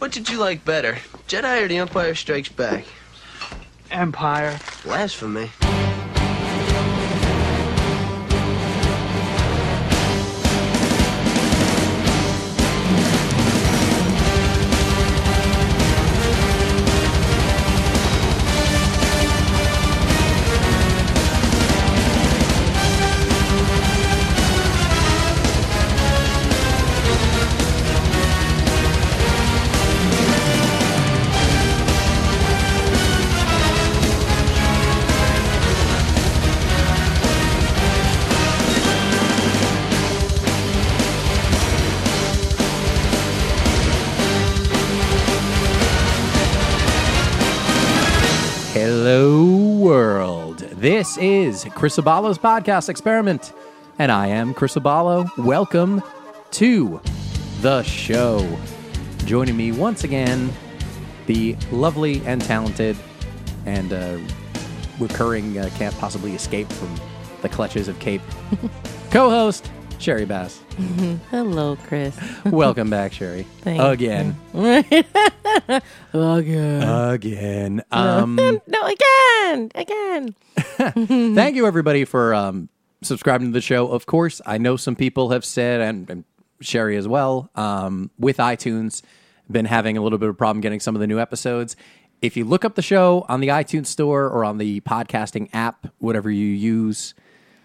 What did you like better, Jedi or The Empire Strikes Back? Empire. Blasphemy. Hello, world. This is Chris Abalo's podcast experiment, and I am Chris Abalo. Welcome to the show. Joining me once again, the lovely and talented and recurring can't possibly escape from the clutches of Cape co-host, Sherry Bass. Hello, Chris. Welcome back, Sherry. Thank Again. you. Again. No, again. Thank you, everybody, for subscribing to the show. Of course, I know some people have said, and Sherry as well, with iTunes, been having a little bit of a problem getting some of the new episodes. If you look up the show on the iTunes store or on the podcasting app, whatever you use,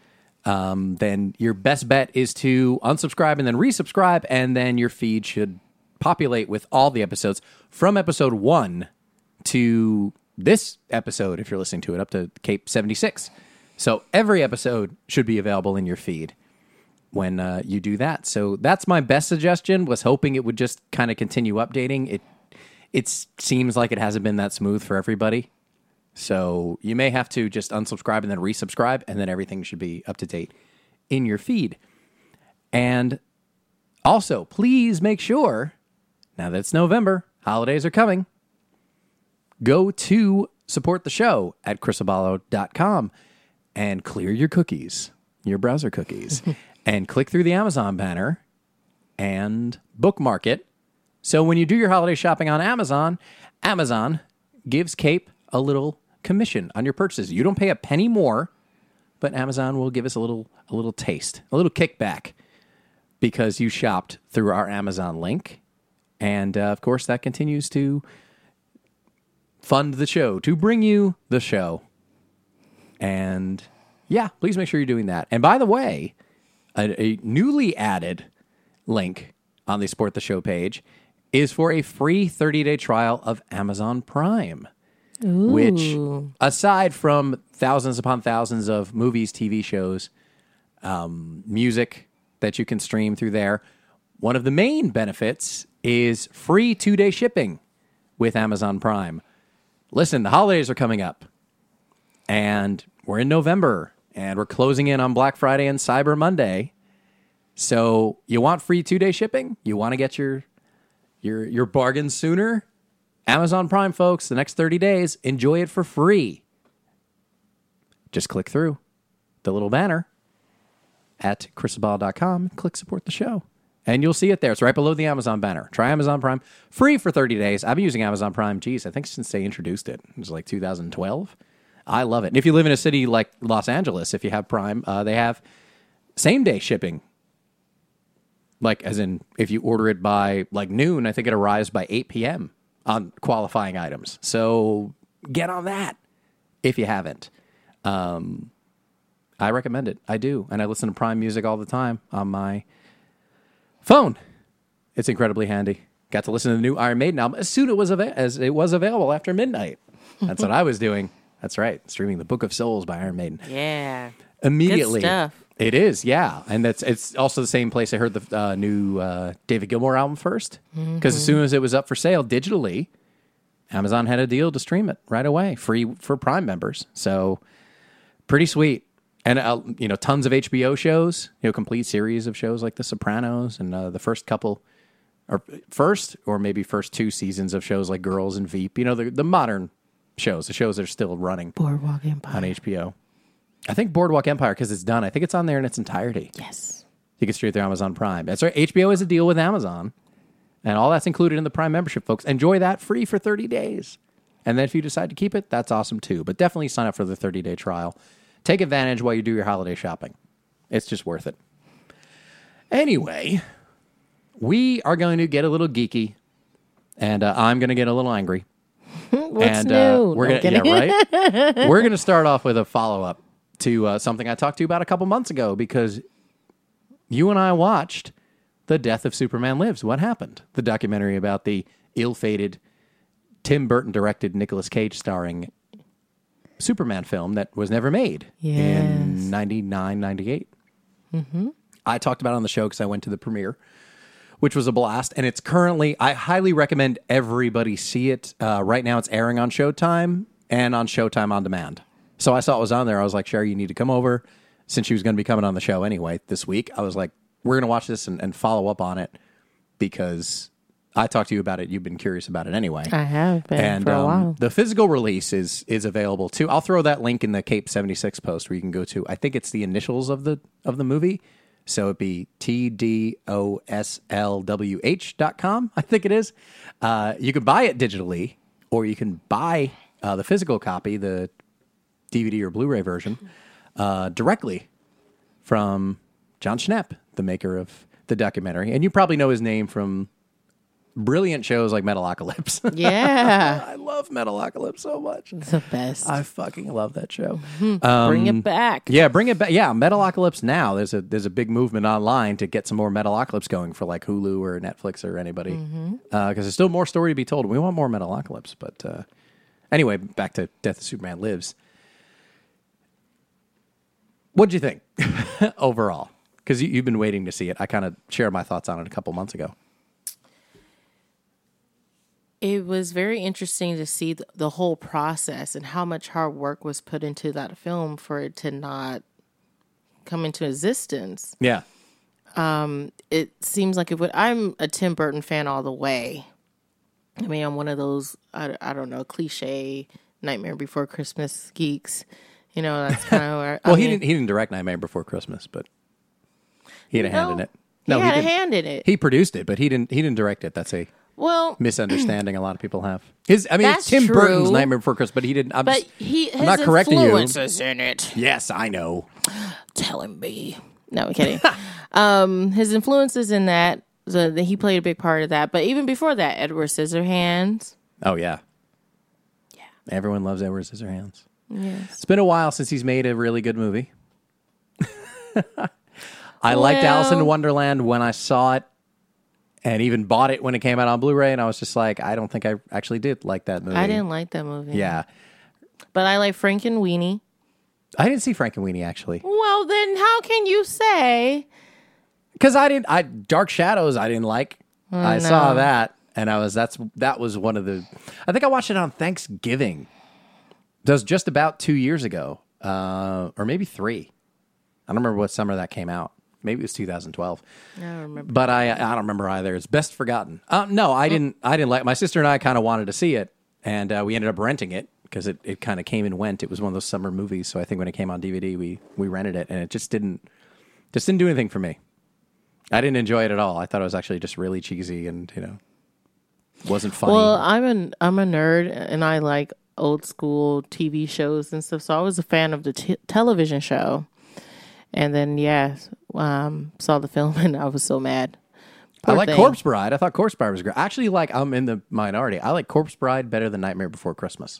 then your best bet is to unsubscribe and then resubscribe, and then your feed should populate with all the episodes from episode 1 to this episode, if you're listening to it, up to Cape 76. So every episode should be available in your feed when you do that. So that's my best suggestion, was hoping it would just kind of continue updating. It seems like it hasn't been that smooth for everybody. So you may have to just unsubscribe and then resubscribe, and then everything should be up to date in your feed. And also, please make sure, now that it's November, holidays are coming, go to support the show at chrisabalo.com and clear your cookies, your browser cookies, and click through the Amazon banner and bookmark it. So when you do your holiday shopping on Amazon, Amazon gives Cape a little commission on your purchases. You don't pay a penny more, but Amazon will give us a little taste, a little kickback, because you shopped through our Amazon link. And, of course, that continues to fund the show, to bring you the show. And, yeah, please make sure you're doing that. And, by the way, a newly added link on the Support the Show page is for a free 30-day trial of Amazon Prime. Ooh. Which, aside from thousands upon thousands of movies, TV shows, music that you can stream through there, one of the main benefits is free 2-day shipping with Amazon Prime. Listen, the holidays are coming up, and we're in November, and we're closing in on Black Friday and Cyber Monday. So you want free 2-day shipping? You want to get your bargain sooner? Amazon Prime, folks, the next 30 days, enjoy it for free. Just click through the little banner at chrisabalo.com, click support the show, and you'll see it there. It's right below the Amazon banner. Try Amazon Prime free for 30 days. I've been using Amazon Prime, I think since they introduced it. It was like 2012. I love it. And if you live in a city like Los Angeles, if you have Prime, they have same-day shipping. Like, as in, if you order it by like noon, I think it arrives by 8 p.m. on qualifying items. So get on that if you haven't. I recommend it. I do. And I listen to Prime Music all the time on my phone. It's incredibly handy. Got to listen to the new Iron Maiden album as soon as it was available after midnight. That's what I was doing. That's right. Streaming The Book of Souls by Iron Maiden. Yeah. Immediately. Good stuff. It is, yeah. And it's also the same place I heard the new David Gilmour album first. Because as soon as it was up for sale digitally, Amazon had a deal to stream it right away, free for Prime members. So pretty sweet. And, tons of HBO shows, complete series of shows like The Sopranos and the first two seasons of shows like Girls and Veep. The modern shows, the shows that are still running Boardwalk Empire on HBO. I think Boardwalk Empire, because it's done. I think it's on there in its entirety. Yes. You can stream it through Amazon Prime. That's right. HBO has a deal with Amazon. And all that's included in the Prime membership, folks. Enjoy that free for 30 days. And then if you decide to keep it, that's awesome too. But definitely sign up for the 30-day trial. Take advantage while you do your holiday shopping. It's just worth it. Anyway, we are going to get a little geeky, and I'm going to get a little angry. What's new? We're No, gonna, kidding. right? We're going to start off with a follow-up to something I talked to you about a couple months ago, because you and I watched The Death of Superman Lives. What happened? The documentary about the ill-fated Tim Burton-directed Nicolas Cage starring Superman film that was never made in 99, 98. Mm-hmm. I talked about it on the show because I went to the premiere, which was a blast. And it's currently, I highly recommend everybody see it. Right now it's airing on Showtime and on Showtime On Demand. So I saw it was on there. I was like, Sherry, you need to come over. Since she was going to be coming on the show anyway this week, I was like, we're going to watch this and follow up on it, because I talked to you about it. You've been curious about it anyway. I have been for a while. The physical release is available too. I'll throw that link in the Cape 76 post where you can go to. I think it's the initials of the movie. So it'd be TDOSLWH.com, I think it is. You can buy it digitally, or you can buy the physical copy, the DVD or Blu-ray version, directly from John Schnepp, the maker of the documentary. And you probably know his name from brilliant shows like Metalocalypse. Yeah. I love Metalocalypse so much. It's the best. I fucking love that show. Bring it back. Yeah, bring it back. Yeah, Metalocalypse now. There's a big movement online to get some more Metalocalypse going for like Hulu or Netflix or anybody. Because there's still more story to be told. We want more Metalocalypse. But anyway, back to Death of Superman Lives. What'd you think overall? Because you've been waiting to see it. I kind of shared my thoughts on it a couple months ago. It was very interesting to see the whole process and how much hard work was put into that film for it to not come into existence. Yeah. It seems like it would. I'm a Tim Burton fan all the way. I mean, I'm one of those, I don't know, cliche Nightmare Before Christmas geeks. You know, that's kind of where. Well, he didn't direct Nightmare Before Christmas, but he had a hand in it. No, he had a didn't. hand in it. He produced it, but he didn't direct it. That's a misunderstanding a lot of people have. It's That's Tim true. Burton's Nightmare Before Christmas, but he didn't. But his I'm not correcting you. influences in it. Yes, I know. Telling me. No, I'm kidding. His influences in that, he played a big part of that. But even before that, Edward Scissorhands. Oh, yeah. Yeah. Everyone loves Edward Scissorhands. Yes. It's been a while since he's made a really good movie. I liked Alice in Wonderland when I saw it, and even bought it when it came out on Blu-ray, and I was just like, I don't think I actually did like that movie. I didn't like that movie. Yeah. But I like Frankenweenie. I didn't see Frankenweenie, actually. Well, then how can you say? Because Dark Shadows I didn't like. I saw that, and that was one of the, I think I watched it on Thanksgiving. That was just about 2 years ago, or maybe 3. I don't remember what summer that came out. Maybe it was 2012. I don't remember. But I don't remember either. It's best forgotten. No, I didn't like. My sister and I kind of wanted to see it, and we ended up renting it because it kind of came and went. It was one of those summer movies, so I think when it came on DVD, we rented it, and it just didn't do anything for me. I didn't enjoy it at all. I thought it was actually just really cheesy and wasn't funny. Well, I'm a nerd, and I like old school TV shows and stuff. So I was a fan of the television show. And then, saw the film, and I was so mad. I like Corpse Bride. I thought Corpse Bride was great. Actually, I'm in the minority. I like Corpse Bride better than Nightmare Before Christmas.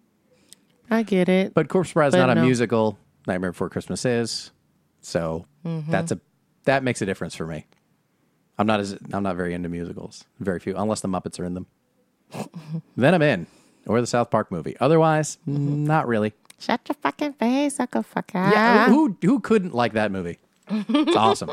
I get it. But Corpse Bride is not a musical. Nightmare Before Christmas is. So that makes a difference for me. I'm not very into musicals. Very few, unless the Muppets are in them. Then I'm in. Or the South Park movie. Otherwise, not really. Shut your fucking face, sucker. Yeah, who couldn't like that movie? It's awesome.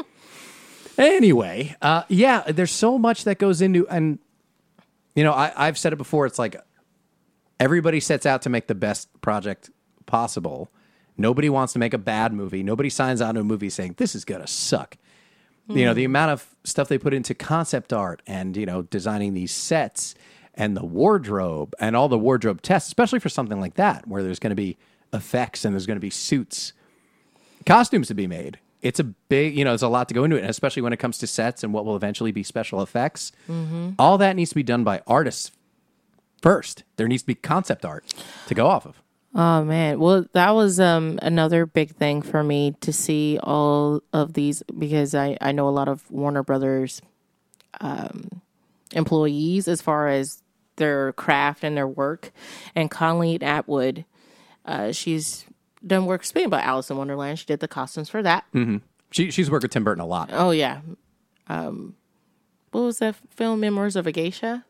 Anyway, there's so much that goes into, and I've said it before. It's like everybody sets out to make the best project possible. Nobody wants to make a bad movie. Nobody signs on to a movie saying this is gonna suck. The amount of stuff they put into concept art and designing these sets. And the wardrobe and all the wardrobe tests, especially for something like that, where there's going to be effects and there's going to be suits, costumes to be made. it's a big, there's a lot to go into it, and especially when it comes to sets and what will eventually be special effects. All that needs to be done by artists first. There needs to be concept art to go off of. Oh man, well that was another big thing for me to see all of these, because I know a lot of Warner Brothers employees as far as their craft and their work. And Colleen Atwood, she's done work, speaking about Alice in Wonderland, she did the costumes for that. She's worked with Tim Burton a lot. Oh yeah. What was that film, Memoirs of a Geisha?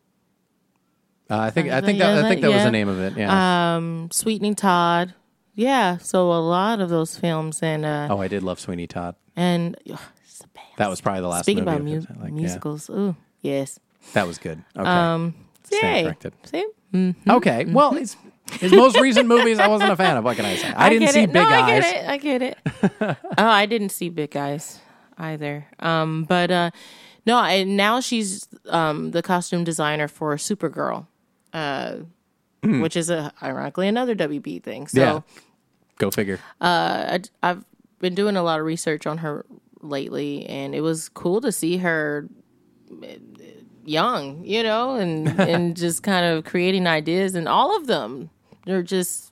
I think that was the name of it. Yeah. Sweeney Todd. Yeah, so a lot of those films. And I did love Sweeney Todd. And it's the best. That was probably the last Speaking movie. about musicals, ooh, yes. That was good. Okay. Yay. Stand corrected. See? Okay. Well, his most recent movies I wasn't a fan of. What can I say? I didn't see Big Eyes. I get it. I didn't see Big Eyes either. But no, and now she's the costume designer for Supergirl, which is ironically another WB thing. So, Yeah. Go figure. I've been doing a lot of research on her lately, and it was cool to see her young, and just kind of creating ideas, and all of them, they're just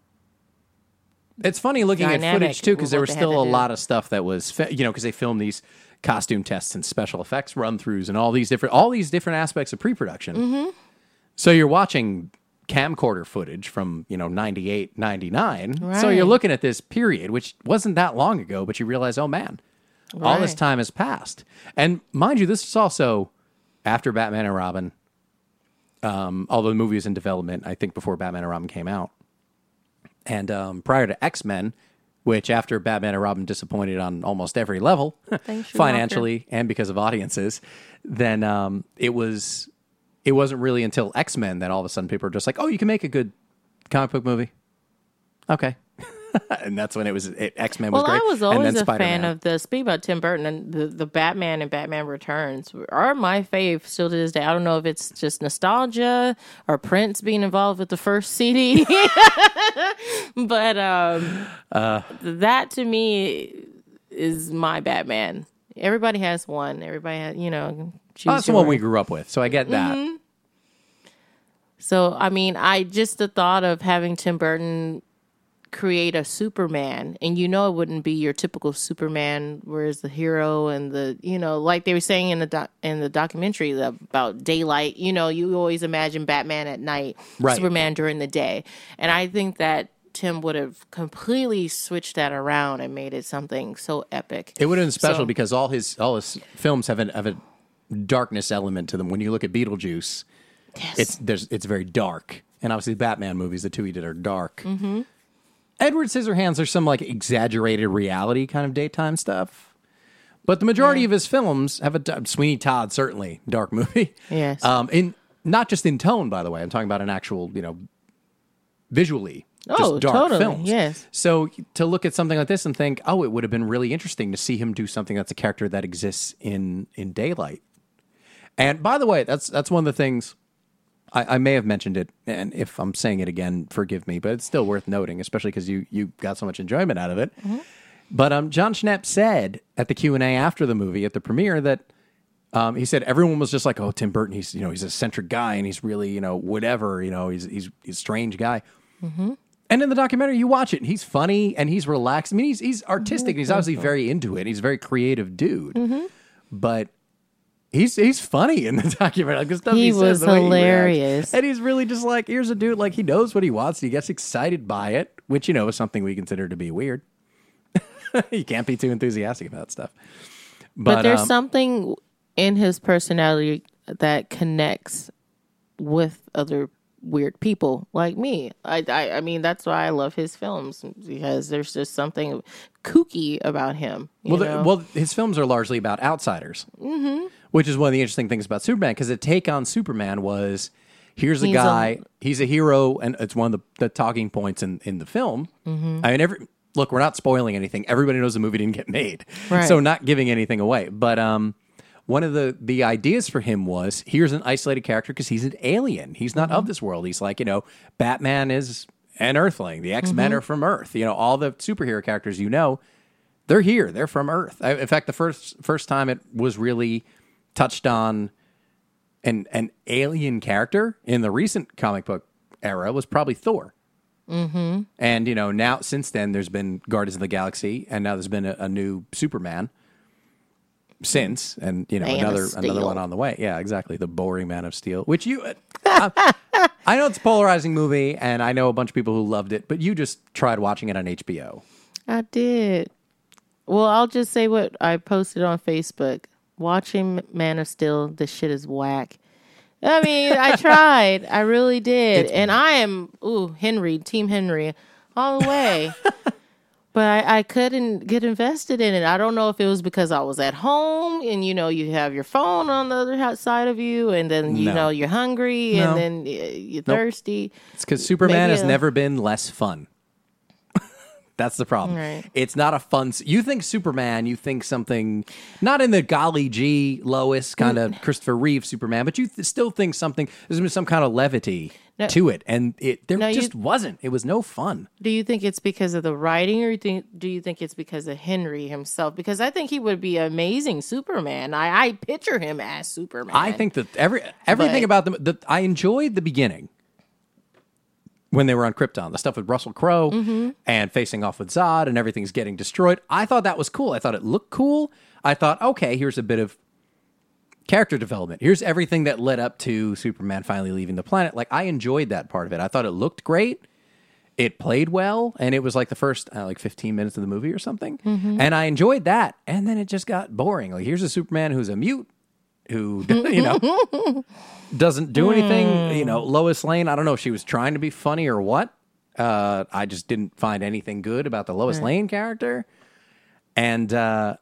It's funny looking at dynamic footage too, because there with was what they had still to a do. lot of stuff that was, because they filmed these costume tests and special effects run-throughs and all these different aspects of pre-production. So you're watching camcorder footage from 98, 99. So Right. you're looking at this period, which wasn't that long ago, but you realize, oh man, all this Right. time has passed. And mind you, this is also after Batman and Robin. Although the movie was in development, I think before Batman and Robin came out. And prior to X-Men, which after Batman and Robin disappointed on almost every level, Thanks, Schumacher. financially and because of audiences, then it wasn't really until X-Men that all of a sudden people were just like, oh, you can make a good comic book movie. Okay. And that's when X-Men was Well, great. I was And always then a fan Spider-Man. of the, speaking about Tim Burton, and the Batman and Batman Returns are my fave still to this day. I don't know if it's just nostalgia or Prince being involved with the first CD, but that to me is my Batman. Everybody has one. Everybody has, choose That's the one yours. we grew up with, so I get that. Mm-hmm. So, I mean, the thought of having Tim Burton create a Superman, and it wouldn't be your typical Superman, whereas the hero and the, like they were saying in the documentary about daylight, you always imagine Batman at night, Right. Superman during the day. And I think that Tim would have completely switched that around and made it something so epic. It would have been special So- because all his films have a darkness element to them. When you look at Beetlejuice, Yes. it's very dark, and obviously the Batman movies, the two he did, are dark. Mm-hmm. Edward Scissorhands, there's some like exaggerated reality kind of daytime stuff, but the majority of his films have Sweeney Todd, certainly dark movie. Yes. In not just in tone, by the way. I'm talking about an actual, visually. Oh, just dark totally, films. yes. So to look at something like this and think, oh, it would have been really interesting to see him do something that's a character that exists in daylight. And by the way, that's one of the things I may have mentioned it, and if I'm saying it again, forgive me, but it's still worth noting, especially because you got so much enjoyment out of it. Mm-hmm. But John Schnapp said at the Q&A after the movie at the premiere that he said everyone was just like, oh, Tim Burton, he's an eccentric guy, and he's really whatever, he's a strange guy. Mm-hmm. And in the documentary, you watch it, and he's funny and he's relaxed. I mean, he's artistic, and he's obviously very into it. He's a very creative dude, but he's funny in the documentary. Like, the stuff He says, was the way he reacts. hilarious. And he's really just like, here's a dude, like, he knows what he wants. He gets excited by it, which, is something we consider to be weird. You can't be too enthusiastic about stuff. But there's something in his personality that connects with other weird people like me. I mean, that's why I love his films, because there's just something kooky about him. you know? Well, his films are largely about outsiders, which is one of the interesting things about Superman, because the take on Superman was, here's a He's guy, he's a hero, and it's one of the talking points in the film. I mean, look, we're not spoiling anything. Everybody knows the movie didn't get made, Right. so not giving anything away. But one of the ideas for him was, here's an isolated character because he's an alien. He's not of this world. He's like, Batman is an Earthling. The X-Men are from Earth. All the superhero characters, they're here. They're from Earth. In fact, the first time it was really touched on an alien character in the recent comic book era was probably Thor. Mm-hmm. And, now since then there's been Guardians of the Galaxy, and now there's been a new Superman since, and, another one on the way. Yeah, exactly. The boring Man of Steel, which I know it's a polarizing movie, and I know a bunch of people who loved it, but you just tried watching it on HBO. I did. Well, I'll just say what I posted on Facebook. Watching Man of Steel, this shit is whack. I mean, I tried. I really did. And I am, Team Henry, all the way. But I couldn't get invested in it. I don't know if it was because I was at home and, you have your phone on the other side of you, and then, you're hungry, and then you're thirsty. It's because Superman has never been less fun. That's the problem. Right. It's not a fun... You think Superman, you think something... Not in the golly gee, Lois kind of Christopher Reeve Superman, but you still think something... There's been some kind of levity to it, and there just wasn't. It was no fun. Do you think it's because of the writing, or do you think it's because of Henry himself? Because I think he would be an amazing Superman. I picture him as Superman. I think that everything about them... I enjoyed the beginning. When they were on Krypton, the stuff with Russell Crowe and facing off with Zod and everything's getting destroyed. I thought that was cool. I thought it looked cool. I thought, okay, here's a bit of character development. Here's everything that led up to Superman finally leaving the planet. Like, I enjoyed that part of it. I thought it looked great. It played well. And it was like the first, 15 minutes of the movie or something. Mm-hmm. And I enjoyed that. And then it just got boring. Like, here's a Superman who's a mute, who, doesn't do anything. Lois Lane, I don't know if she was trying to be funny or what. I just didn't find anything good about the Lois Lane character. And I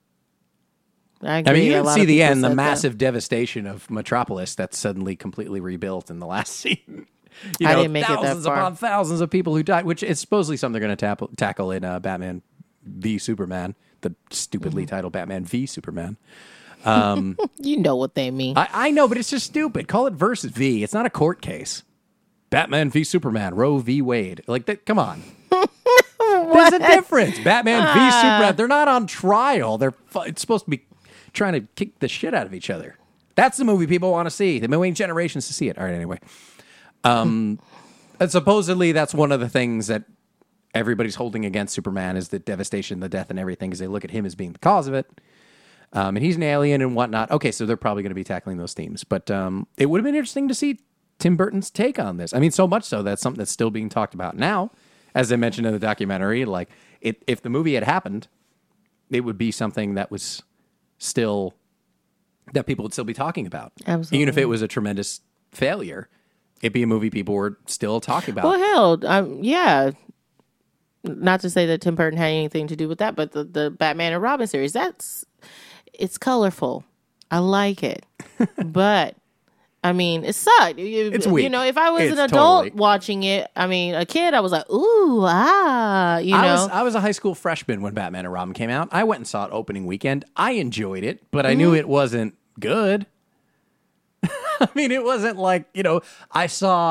agree. You didn't see the end, the massive devastation of Metropolis that's suddenly completely rebuilt in the last scene. I didn't make it that far. Thousands upon thousands of people who died, which is supposedly something they're going to tackle in Batman v Superman, the stupidly titled Batman v Superman. You know what they mean. I know, but it's just stupid. Call it versus V. It's not a court case. Batman v Superman, Roe v. Wade. Like that. Come on. There's a difference. Batman v Superman. They're not on trial. It's supposed to be trying to kick the shit out of each other. That's the movie people want to see. They've been waiting generations to see it. All right, anyway. And supposedly that's one of the things that everybody's holding against Superman is the devastation, the death, and everything, because they look at him as being the cause of it. And he's an alien and whatnot. Okay, so they're probably going to be tackling those themes. But it would have been interesting to see Tim Burton's take on this. I mean, so much so that's something that's still being talked about now. As I mentioned in the documentary, like, if the movie had happened, it would be something that was still... that people would still be talking about. Absolutely. Even if it was a tremendous failure, it'd be a movie people were still talking about. Well, hell, yeah. Not to say that Tim Burton had anything to do with that, but the Batman and Robin series, it's colorful. I like it. But, I mean, it sucked. It's weak. If I was an adult watching it, I mean, a kid, I was like, ooh, I was a high school freshman when Batman and Robin came out. I went and saw it opening weekend. I enjoyed it, but I knew it wasn't good. I mean, it wasn't like, I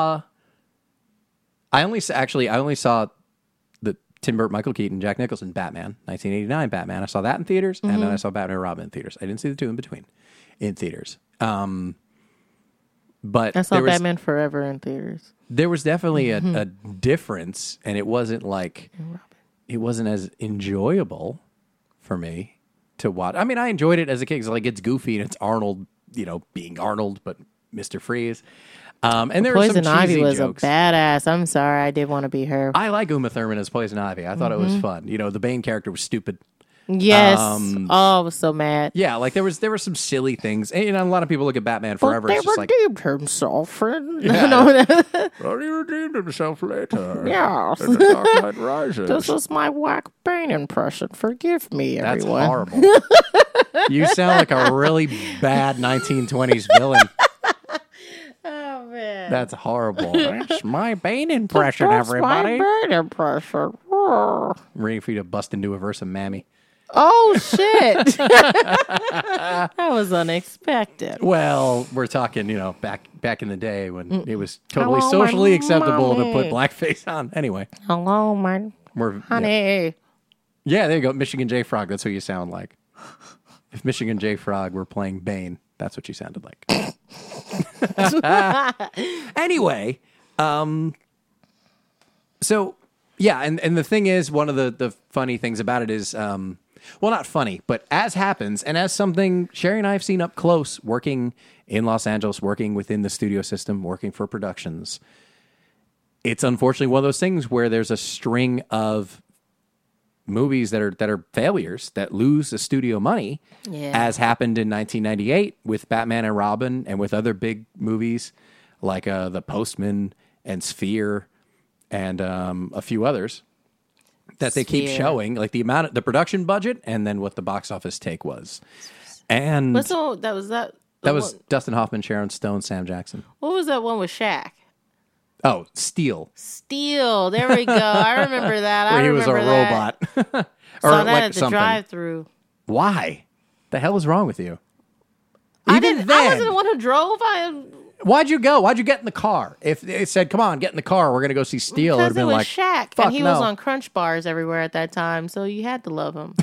only saw the Tim Burton, Michael Keaton, Jack Nicholson Batman, 1989 Batman. I saw that in theaters, and then I saw Batman and Robin in theaters. I didn't see the two in between in theaters. But I saw Batman Forever in theaters. There was definitely a difference, and it wasn't as enjoyable for me to watch. I mean, I enjoyed it as a kid because it's goofy and it's Arnold, being Arnold, but Mr. Freeze. And there Poison were some cheesy Ivy was jokes. a badass. I'm sorry, I did want to be her. I like Uma Thurman as Poison Ivy. I thought it was fun. The Bane character was stupid. Yes. I was so mad. Yeah, like there were some silly things. And a lot of people look at Batman Forever. But it's just like, redeemed himself. Well, he redeemed himself later. Yes. In The Dark Knight Rises. This is my whack Bane impression. Forgive me, everyone. That's horrible. You sound like a really bad 1920s villain. Oh, man. That's horrible. That's my Bane impression, everybody. My Bane impression. I'm ready for you to bust into a verse of Mammy. Oh, shit. That was unexpected. Well, we're talking, back in the day when it was totally socially acceptable to put blackface on. Anyway. Hello, my honey. Yeah, there you go. Michigan J. Frog. That's who you sound like. If Michigan J. Frog were playing Bane, that's what you sounded like. Anyway, so yeah, and the thing is, one of the funny things about it is, well, not funny, but as happens, and as something Sherry and I have seen up close, working in Los Angeles, working within the studio system, working for productions, it's unfortunately one of those things where there's a string of movies that are failures that lose the studio money, as happened in 1998 with Batman and Robin, and with other big movies like The Postman and Sphere and a few others that they keep showing, like the production budget and then what the box office take was. And that was Dustin Hoffman, Sharon Stone, Sam Jackson. What was that one with Shaq? Oh, Steel. Steel. There we go. I remember that. Where he was a robot. Or saw that like at the something. drive-through. Why? The hell is wrong with you? I wasn't the one who drove. Why'd you go? Why'd you get in the car? If they said, "Come on, get in the car, we're gonna go see Steel," because it was like, Shaq, Fuck and he no. was on Crunch bars everywhere at that time, so you had to love him.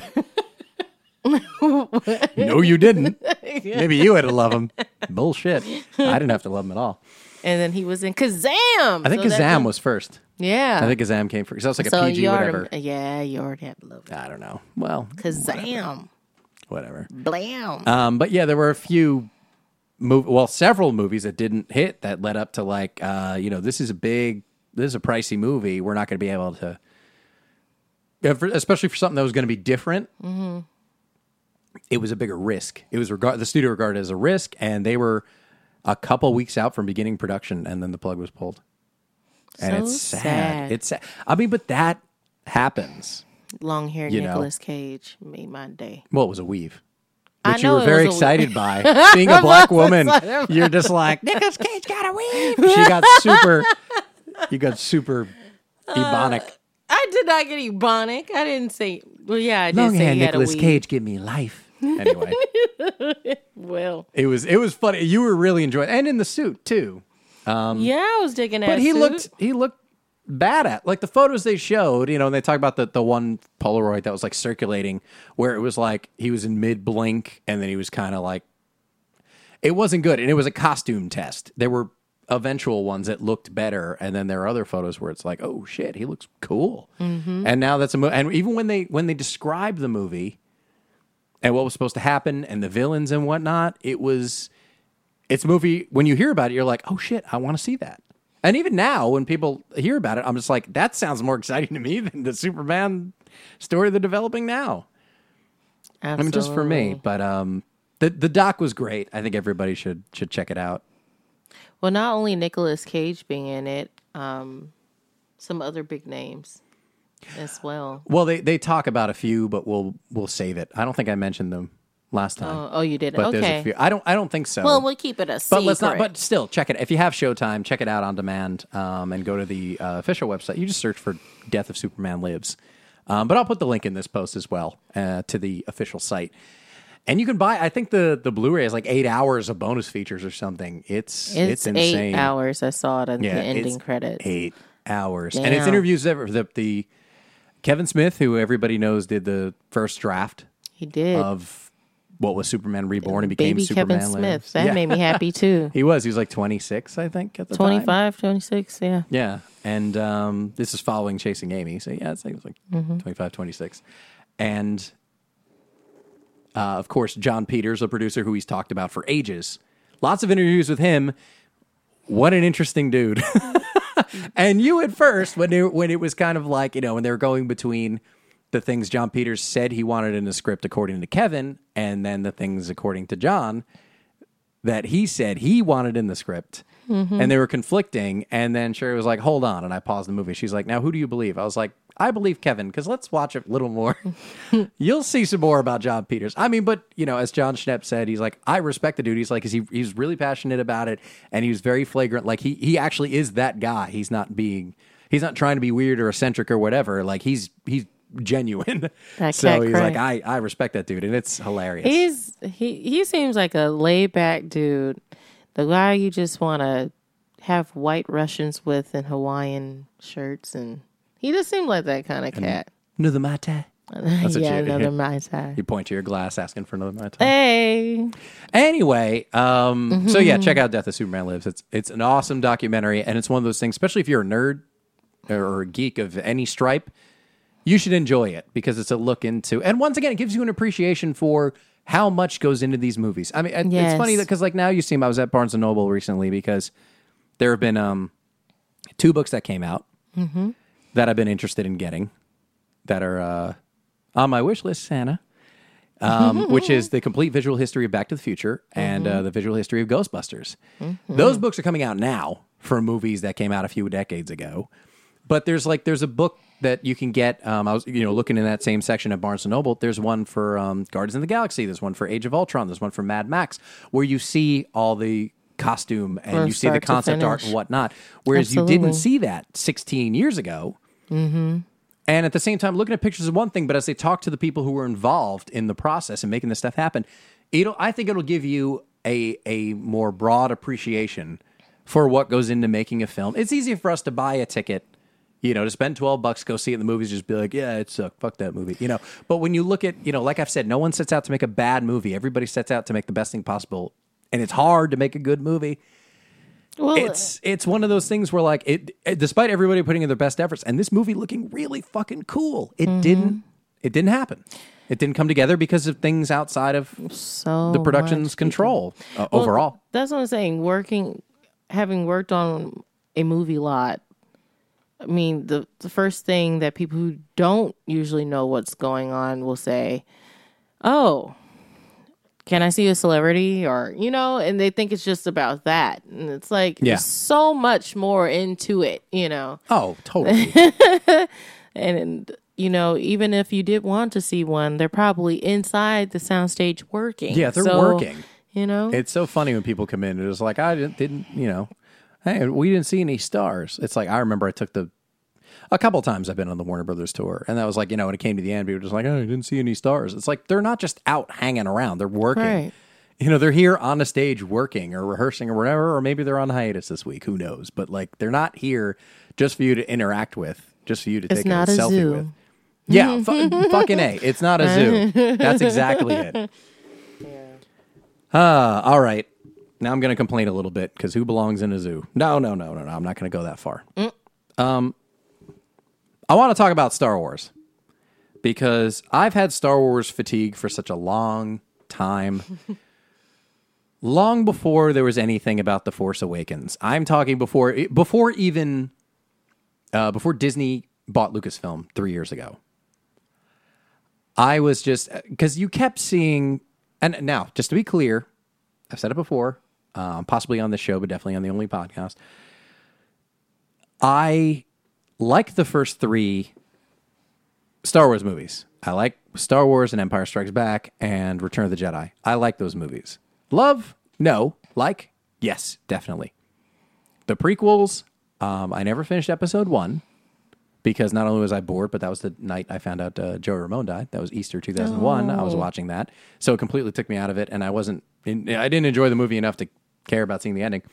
No, you didn't. Maybe you had to love him. Bullshit. I didn't have to love him at all. And then he was in Kazam. I think Kazam was first. Yeah. I think Kazam came first. That was like a PG whatever. You already had to love it. I don't know. Well, Kazam. Whatever. Blam. But yeah, there were a few several movies that didn't hit that led up to like, this is a pricey movie. We're not going to be able to, especially for something that was going to be different. Mm-hmm. It was a bigger risk. It was the studio regarded as a risk, and they were a couple weeks out from beginning production, and then the plug was pulled. And it's sad. It's sad. I mean, but that happens. Long-haired Nicolas Cage made my day. Well, it was a weave. I Which know you were very excited by. Being a black woman, you're just like, Nicolas Cage got a weave. You got super ebonic. I did not get ebonic. I didn't say, well, yeah, I did Long say hair he had a Nicolas weave. Cage, give me life. Anyway. Well. It was funny. You were really enjoying it. And in the suit, too. Yeah, I was digging that But he suit. looked bad at. Like the photos they showed, and they talk about the one Polaroid that was like circulating where it was like he was in mid blink and then he was kind of like, it wasn't good. And it was a costume test. There were eventual ones that looked better, and then there are other photos where it's like, oh shit, he looks cool. Mm-hmm. And now that's and even when they described the movie and what was supposed to happen and the villains and whatnot, it's a movie, when you hear about it, you're like, oh shit, I want to see that. And even now, when people hear about it, I'm just like, that sounds more exciting to me than the Superman story they're developing now. Absolutely. I mean, just for me. But the doc was great. I think everybody should check it out. Well, not only Nicolas Cage being in it, some other big names as well. Well, they talk about a few, but we'll save it. I don't think I mentioned them last time. Oh, you didn't. But okay. There's a few. I don't think so. Well, we'll keep it a secret. But let's not. But still, check it. If you have Showtime, check it out on demand, and go to the official website. You just search for "Death of Superman Lives," but I'll put the link in this post as well to the official site. And you can buy. I think the Blu-ray is like 8 hours of bonus features or something. It's insane. 8 hours. I saw it in the ending credits. 8 hours, Damn. and it's interviews. The Kevin Smith, who everybody knows did the first draft. He did of what was Superman Reborn and became Baby Superman Kevin Lives. Smith. That made me happy too. He was like 26, I think, at the 25, time. 26, yeah. Yeah. And this is following Chasing Amy. So yeah, it was like 25, 26. And of course, John Peters, a producer who he's talked about for ages. Lots of interviews with him. What an interesting dude. And you at first, when it was kind of like, when they were going between the things John Peters said he wanted in the script according to Kevin, and then the things according to John that he said he wanted in the script, and they were conflicting, and then Sherry was like, hold on, and I paused the movie. She's like, now who do you believe? I was like, I believe Kevin, because let's watch it a little more. You'll see some more about John Peters. I mean, but, as John Schnepp said, he's like, I respect the dude. He's like, he's really passionate about it, and he was very flagrant. Like, he actually is that guy. He's not trying to be weird or eccentric or whatever. Like, he's genuine. So he's like, I respect that dude, and it's hilarious. He seems like a laid back dude, the guy you just want to have white Russians with in Hawaiian shirts, and he just seemed like that kind of cat. Another mate. That's what yeah, you, another Mai Tai. you point to your glass asking for another Mai Tai. Hey. Anyway, so yeah, check out Death of Superman Lives. It's an awesome documentary, and it's one of those things, especially if you're a nerd or a geek of any stripe, you should enjoy it because it's a look into, and once again, it gives you an appreciation for how much goes into these movies. I mean, it's funny that because like now you see, I was at Barnes and Noble recently because there have been 2 books that came out that I've been interested in getting that are on my wish list, Santa. Which is the complete visual history of Back to the Future and the visual history of Ghostbusters. Those books are coming out now for movies that came out a few decades ago. But there's a book that you can get. I was looking in that same section at Barnes and Noble. There's one for Guardians of the Galaxy. There's one for Age of Ultron. There's one for Mad Max, where you see all the costume and you see the concept art and whatnot. Whereas you didn't see that 16 years ago. And at the same time, looking at pictures is one thing, but as they talk to the people who were involved in the process and making this stuff happen, I think it'll give you a more broad appreciation for what goes into making a film. It's easy for us to buy a ticket, to spend $12, go see it in the movies, just be like, yeah, it sucked, fuck that movie, But when you look at, like I've said, no one sets out to make a bad movie. Everybody sets out to make the best thing possible, and it's hard to make a good movie. Well, it's one of those things where like despite everybody putting in their best efforts and this movie looking really fucking cool, it didn't happen. It didn't come together because of things outside of the production's control overall. That's what I'm saying. Having worked on a movie lot, I mean, the first thing that people who don't usually know what's going on will say, "Oh, can I see a celebrity?" Or, and they think it's just about that. And it's like, there's so much more into it, Oh, totally. And, even if you did want to see one, they're probably inside the soundstage working. Yeah, they're working. It's so funny when people come in and it's like, I didn't, hey, we didn't see any stars. It's like, I remember I took a couple times I've been on the Warner Brothers tour, and that was like, when it came to the end, people were just like, oh, I didn't see any stars. It's like, they're not just out hanging around. They're working. Right. They're here on a stage working or rehearsing or whatever, or maybe they're on hiatus this week. Who knows? But like, they're not here just for you to interact with, just for you to take a selfie zoo. with. Yeah, fucking A. It's not a zoo. That's exactly it. All right. Now I'm going to complain a little bit because who belongs in a zoo? No. I'm not going to go that far. I want to talk about Star Wars because I've had Star Wars fatigue for such a long time. Long before there was anything about The Force Awakens. I'm talking before Disney bought Lucasfilm 3 years ago. I was just, because you kept seeing, and now, just to be clear, I've said it before, possibly on this show, but definitely on the Only Podcast. I like the first 3 Star Wars movies. I like Star Wars and Empire Strikes Back and Return of the Jedi. I like those movies. Love? No. Like? Yes, definitely. The prequels, I never finished episode 1 because not only was I bored, but that was the night I found out Joey Ramone died. That was Easter 2001. I was watching that. So it completely took me out of it, and I didn't enjoy the movie enough to care about seeing the ending.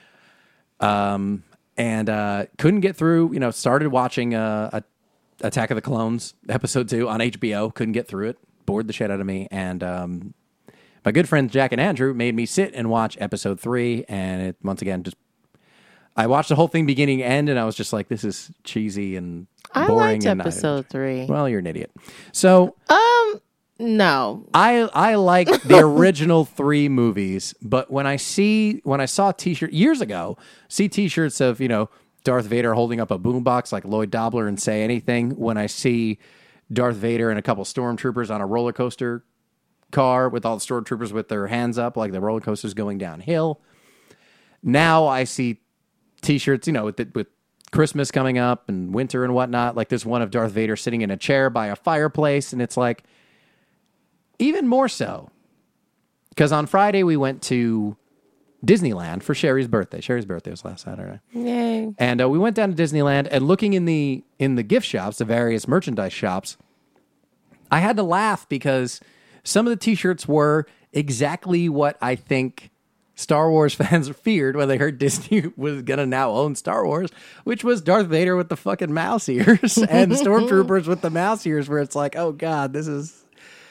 And couldn't get through, started watching Attack of the Clones episode 2 on HBO. Couldn't get through it. Bored the shit out of me. And my good friends Jack and Andrew made me sit and watch episode 3. And it, once again, I watched the whole thing beginning to end, and I was just like, this is cheesy and boring. I liked episode 3. Well, you're an idiot. So... No. I like the original 3 movies, but when I saw t-shirts years ago, t-shirts of, Darth Vader holding up a boombox like Lloyd Dobler and Say Anything, when I see Darth Vader and a couple stormtroopers on a roller coaster car with all the stormtroopers with their hands up like the roller coaster's going downhill. Now I see t-shirts, with Christmas coming up and winter and whatnot, like there's one of Darth Vader sitting in a chair by a fireplace, and it's like, even more so, because on Friday we went to Disneyland for Sherry's birthday. Sherry's birthday was last Saturday. Yay. And we went down to Disneyland, and looking in the gift shops, the various merchandise shops, I had to laugh because some of the t-shirts were exactly what I think Star Wars fans feared when they heard Disney was going to now own Star Wars, which was Darth Vader with the fucking mouse ears and stormtroopers with the mouse ears, where it's like, oh God, this is,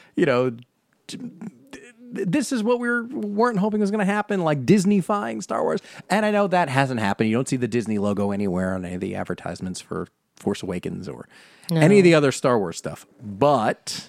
this is what we weren't hoping was going to happen, like Disney-fying Star Wars. And I know that hasn't happened. You don't see the Disney logo anywhere on any of the advertisements for Force Awakens or any of the other Star Wars stuff. But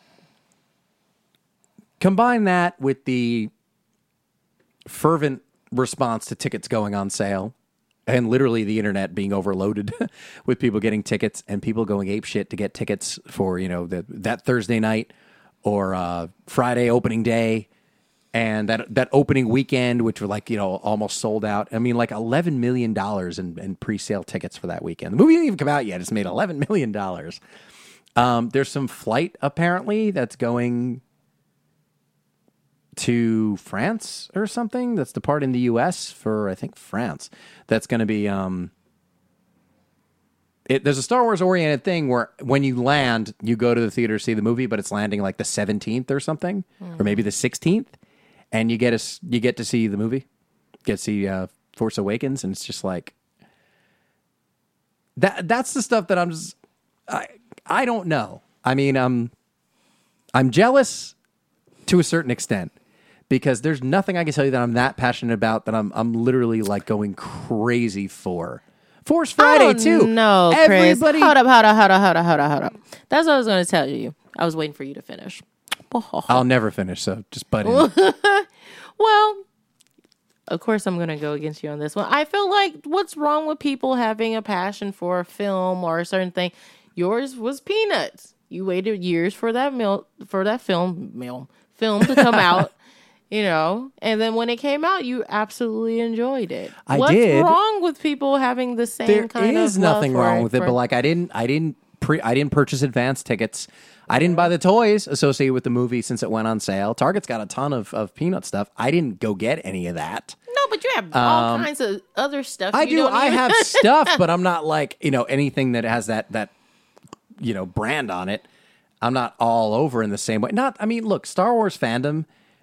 combine that with the fervent response to tickets going on sale and literally the internet being overloaded with people getting tickets and people going apeshit to get tickets for, that Thursday night or Friday opening day and that opening weekend, which were almost sold out. I mean, like $11 million in pre-sale tickets for that weekend. The movie didn't even come out yet. It's made $11 million. There's some flight apparently that's going to France or something that's departing the U.S. for, I think, France. That's going to be... there's a Star Wars oriented thing where when you land, you go to the theater to see the movie, but it's landing like the 17th or something, or maybe the 16th, and you get to see the movie, get to see Force Awakens, and it's just like that's the stuff that I don't know. I mean, I'm jealous to a certain extent because there's nothing I can tell you that I'm that passionate about that I'm literally like going crazy for. Force Friday too. No, everybody. Hold up. That's what I was going to tell you. I was waiting for you to finish. I'll never finish, so just butt in. Well, of course I'm going to go against you on this one. I feel like what's wrong with people having a passion for a film or a certain thing? Yours was Peanuts. You waited years for that film to come out. And then when it came out, you absolutely enjoyed it. What's wrong with people having the same kind of There is nothing wrong with it, but like I didn't purchase advance tickets. I didn't buy the toys associated with the movie since it went on sale. Target's got a ton of Peanut stuff. I didn't go get any of that. No, but you have all kinds of other stuff. I do. I have stuff, but I'm not like, anything that has that brand on it. I'm not all over in the same way. Look, Star Wars fandom,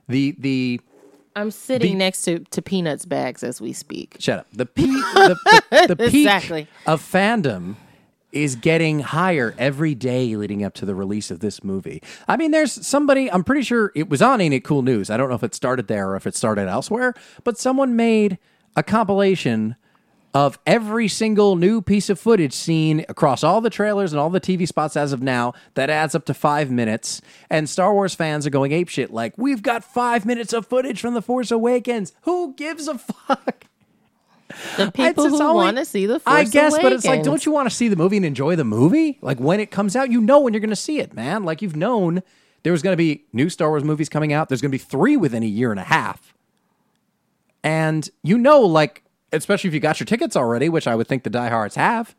I'm sitting next to Peanuts bags as we speak. Shut up. The peak exactly. of fandom is getting higher every day leading up to the release of this movie. I mean, there's somebody, I'm pretty sure it was on Ain't It Cool News. I don't know if it started there or if it started elsewhere, but someone made a compilation of every single new piece of footage seen across all the trailers and all the TV spots as of now. That adds up to 5 minutes. And Star Wars fans are going apeshit like, we've got 5 minutes of footage from The Force Awakens. Who gives a fuck? The people who want to see The Force Awakens. I guess, but it's like, don't you want to see the movie and enjoy the movie? Like, when it comes out, when you're going to see it, man. Like, you've known there was going to be new Star Wars movies coming out. There's going to be 3 within a year and a half. And like, especially if you got your tickets already, which I would think the diehards have,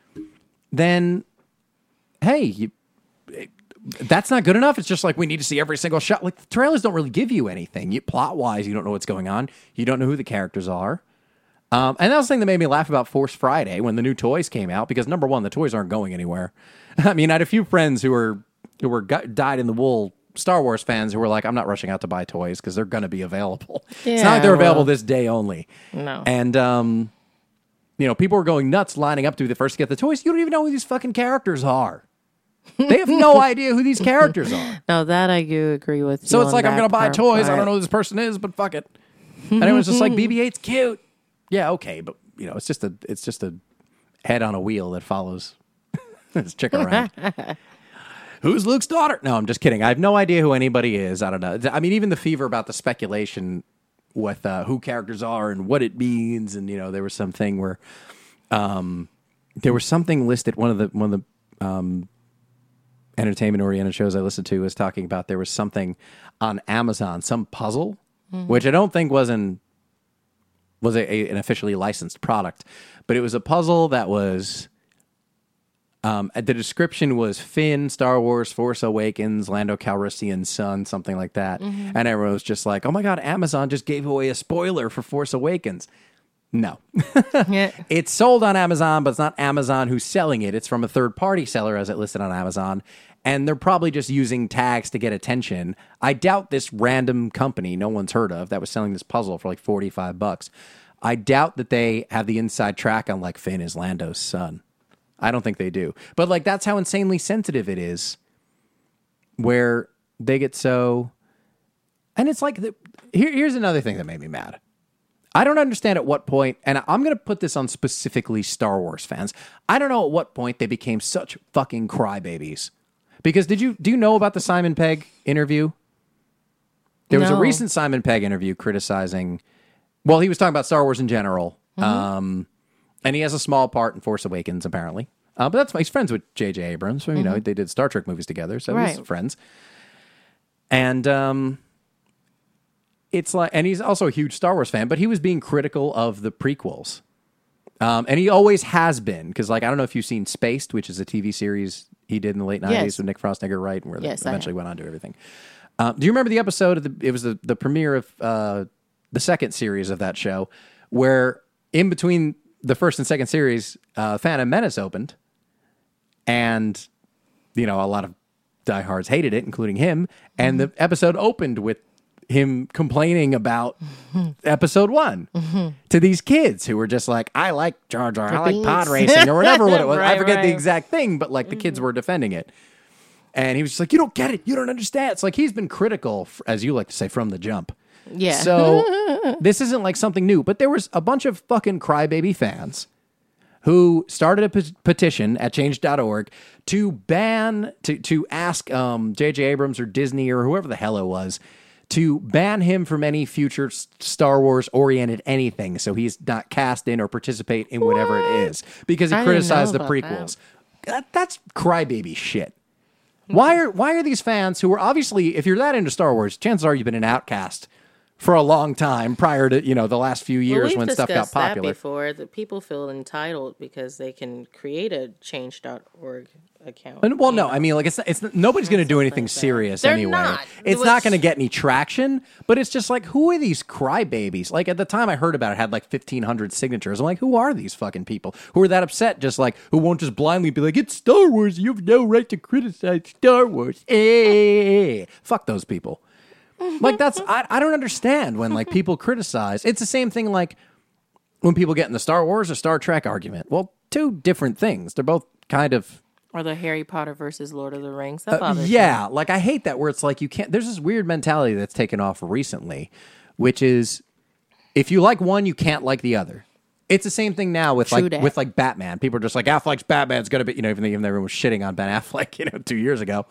then, hey, that's not good enough. It's just like we need to see every single shot. Like, the trailers don't really give you anything. Plot-wise, you don't know what's going on. You don't know who the characters are. And that was the thing that made me laugh about Force Friday when the new toys came out, because, number one, the toys aren't going anywhere. I mean, I had a few friends who were dyed-in-the-wool Star Wars fans who were like, I'm not rushing out to buy toys because they're going to be available. Yeah, it's not like they're available this day only. No. And, people were going nuts lining up to be the first to get the toys. You don't even know who these fucking characters are. They have no idea who these characters are. No, that I do agree with you. So it's like, I'm going to buy toys. I don't know who this person is, but fuck it. And everyone's just like, BB-8's cute. Yeah, okay, but, it's just a head on a wheel that follows this chick around. Who's Luke's daughter? No, I'm just kidding. I have no idea who anybody is. I don't know. I mean, even the fever about the speculation with who characters are and what it means, and there was something where there was something listed. One of the entertainment-oriented shows I listened to was talking about there was something on Amazon, some puzzle, which I don't think was an officially licensed product, but it was a puzzle that was. The description was Finn, Star Wars, Force Awakens, Lando Calrissian's son, something like that. And everyone was just like, oh my God, Amazon just gave away a spoiler for Force Awakens. No. Yeah. It's sold on Amazon, but it's not Amazon who's selling it. It's from a third-party seller as it listed on Amazon. And they're probably just using tags to get attention. I doubt this random company no one's heard of that was selling this puzzle for like $45. I doubt that they have the inside track on like Finn is Lando's son. I don't think they do. But like that's how insanely sensitive it is where they get so... And it's like... Here's another thing that made me mad. I don't understand at what point, and I'm going to put this on specifically Star Wars fans. I don't know at what point they became such fucking crybabies. Because do you know about the Simon Pegg interview? There was a recent Simon Pegg interview criticizing, well, he was talking about Star Wars in general. And he has a small part in Force Awakens, apparently. But that's he's friends with J.J. Abrams. So, you know, they did Star Trek movies together, so he's friends. And it's like, and he's also a huge Star Wars fan, but he was being critical of the prequels. And he always has been, because like I don't know if you've seen Spaced, which is a TV series he did in the late 90s with Nick Frost, Edgar Wright, where they eventually went on to everything. Do you remember the episode of it was the premiere of the second series of that show, where in between the first and second series, Phantom Menace opened, and you know a lot of diehards hated it, including him, and the episode opened with him complaining about episode 1 to these kids who were just like, I like Jar Jar, I like pod racing or whatever what it was. I forget the exact thing, but like the kids were defending it. And he was just like, you don't get it. You don't understand. It's like he's been critical, as you like to say, from the jump. Yeah. So this isn't like something new, but there was a bunch of fucking crybaby fans who started a petition at change.org to ban, to ask J.J. Abrams or Disney or whoever the hell it was to ban him from any future Star Wars-oriented anything, so he's not cast in or participate in whatever it is, because he criticized the prequels. That's crybaby shit. Why are these fans who are obviously, if you're that into Star Wars, chances are you've been an outcast for a long time prior to the last few years when stuff got popular. That before, that people feel entitled because they can create a change.org account. And, well, no, I mean, like it's nobody's going to do anything serious anyway. Not. It's not going to get any traction. But it's just like, who are these crybabies? Like at the time I heard about it, had like 1,500 signatures. I'm like, who are these fucking people who are that upset? Just like who won't just blindly be like, it's Star Wars. You have no right to criticize Star Wars. Fuck those people. Like that's I don't understand when like people criticize. It's the same thing like when people get in the Star Wars or Star Trek argument. Well, two different things. They're both kind of. Or the Harry Potter versus Lord of the Rings. That bothers me. Like I hate that where it's like you can't. There's this weird mentality that's taken off recently, which is if you like one, you can't like the other. It's the same thing now with like Batman. People are just like Affleck's Batman's gonna be even everyone was shitting on Ben Affleck 2 years ago.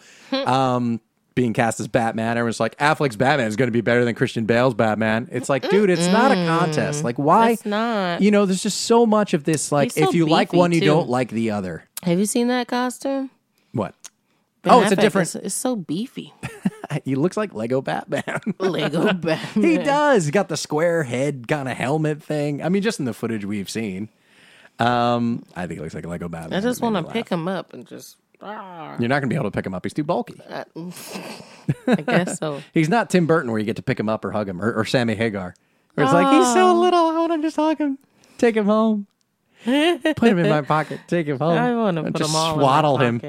Being cast as Batman, everyone's like, Affleck's Batman is going to be better than Christian Bale's Batman. It's like, dude, it's not a contest. Like, why? It's not. There's just so much of this. Like, He's so if you like one, you too. don't like the other. Have you seen that costume? What? Ben It's a Affleck different. It's so beefy. He looks like Lego Batman. Lego Batman. He does. He got the square head kind of helmet thing. I mean, just in the footage we've seen. I think he looks like a Lego Batman. I just want to pick him up and just. You're not going to be able to pick him up. He's too bulky. I guess so. He's not Tim Burton where you get to pick him up or hug him, or Sammy Hagar. Where it's like, he's so little, I want to just hug him, take him home, put him in my pocket, take him home. I want to put just him all swaddle in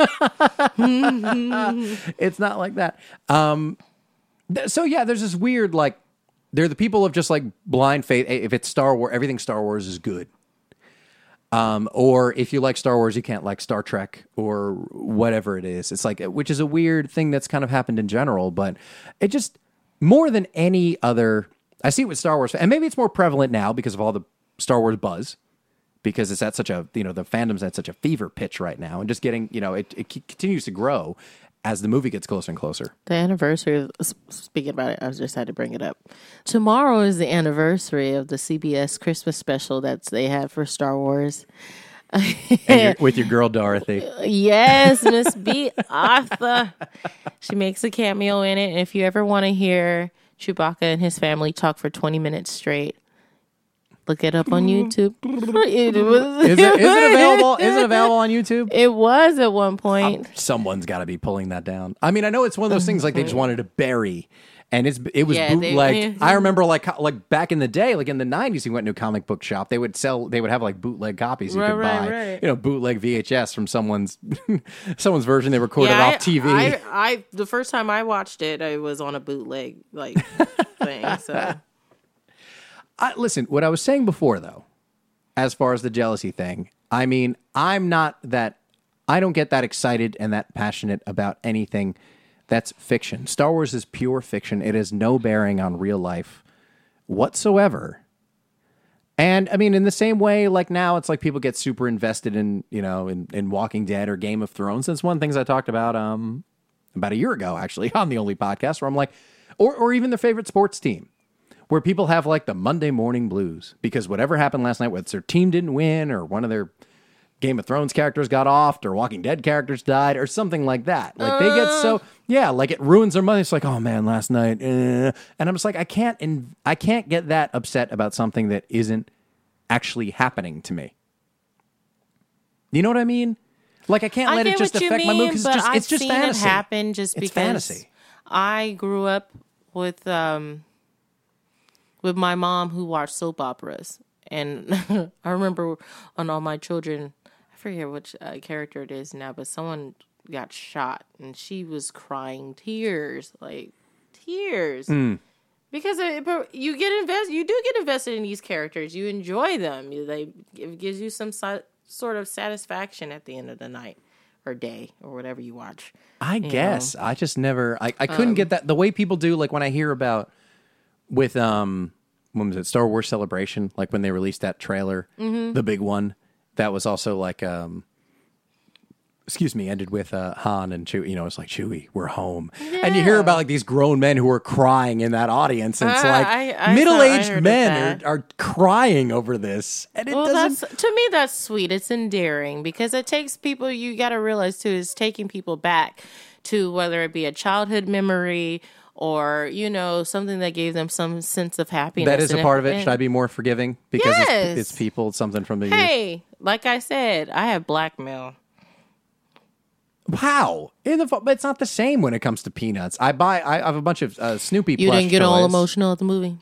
my him. It's not like that. So yeah, there's this weird, like, they're the people of just like blind faith. If it's Star Wars, everything Star Wars is good. Or if you like Star Wars, you can't like Star Trek or whatever it is. It's like, which is a weird thing that's kind of happened in general, but it just more than any other, I see it with Star Wars, and maybe it's more prevalent now because of all the Star Wars buzz, because it's at such a, the fandom's at such a fever pitch right now, and just getting, it continues to grow as the movie gets closer and closer. The anniversary of, speaking about it, I just had to bring it up. Tomorrow is the anniversary of the CBS Christmas special that they had for Star Wars. And with your girl, Dorothy. Yes, Miss B. Arthur. She makes a cameo in it. And if you ever want to hear Chewbacca and his family talk for 20 minutes straight, look it up on YouTube. Is it available? Is it available on YouTube? It was at one point. Someone's got to be pulling that down. I mean, I know it's one of those things like they just wanted to bury And it was Yeah, bootleg. I remember like back in the day, like in the 90s, you went to a comic book shop. They would have like bootleg copies you could buy. Right. You know, bootleg VHS from someone's version they recorded off TV. I the first time I watched it, I was on a bootleg like thing. So Listen, what I was saying before, though, as far as the jealousy thing, I mean, I don't get that excited and that passionate about anything that's fiction. Star Wars is pure fiction. It has no bearing on real life whatsoever. And I mean, in the same way, like now, it's like people get super invested in, you know, in Walking Dead or Game of Thrones. That's one of the things I talked about a year ago, actually, on the only podcast where I'm like, or even their favorite sports team, where people have like the Monday morning blues because whatever happened last night, whether their team didn't win or one of their Game of Thrones characters got offed or Walking Dead characters died or something like that. Like they get so, like it ruins their money. It's like, oh man, last night. And I'm just like, I can't get that upset about something that isn't actually happening to me. You know what I mean? Like I can't let it just affect my mood because it's just fantasy. It happen just because fantasy. I grew up with my mom who watched soap operas. And I remember on All My Children, I forget which character it is now, but someone got shot and she was crying tears. Because you do get invested in these characters. You enjoy them. It gives you some sort of satisfaction at the end of the night or day or whatever you watch. I guess. I just never, I couldn't get that. The way people do, like when I hear about with, when was it, Star Wars Celebration, like when they released that trailer, the big one, that was also like, ended with Han and Chewie. You know, it's like, Chewie, we're home. Yeah. And you hear about like these grown men who are crying in that audience. And it's like middle-aged men are crying over this. And it doesn't... to me, that's sweet. It's endearing because it takes people, you got to realize too, is taking people back to whether it be a childhood memory or, you know, something that gave them some sense of happiness. That is a part of it. Should I be more forgiving? Because it's people, it's something from the youth. Hey, like I said, I have blackmail. Wow. But it's not the same when it comes to Peanuts. I have a bunch of Snoopy plush You didn't get toys. all emotional at the movie?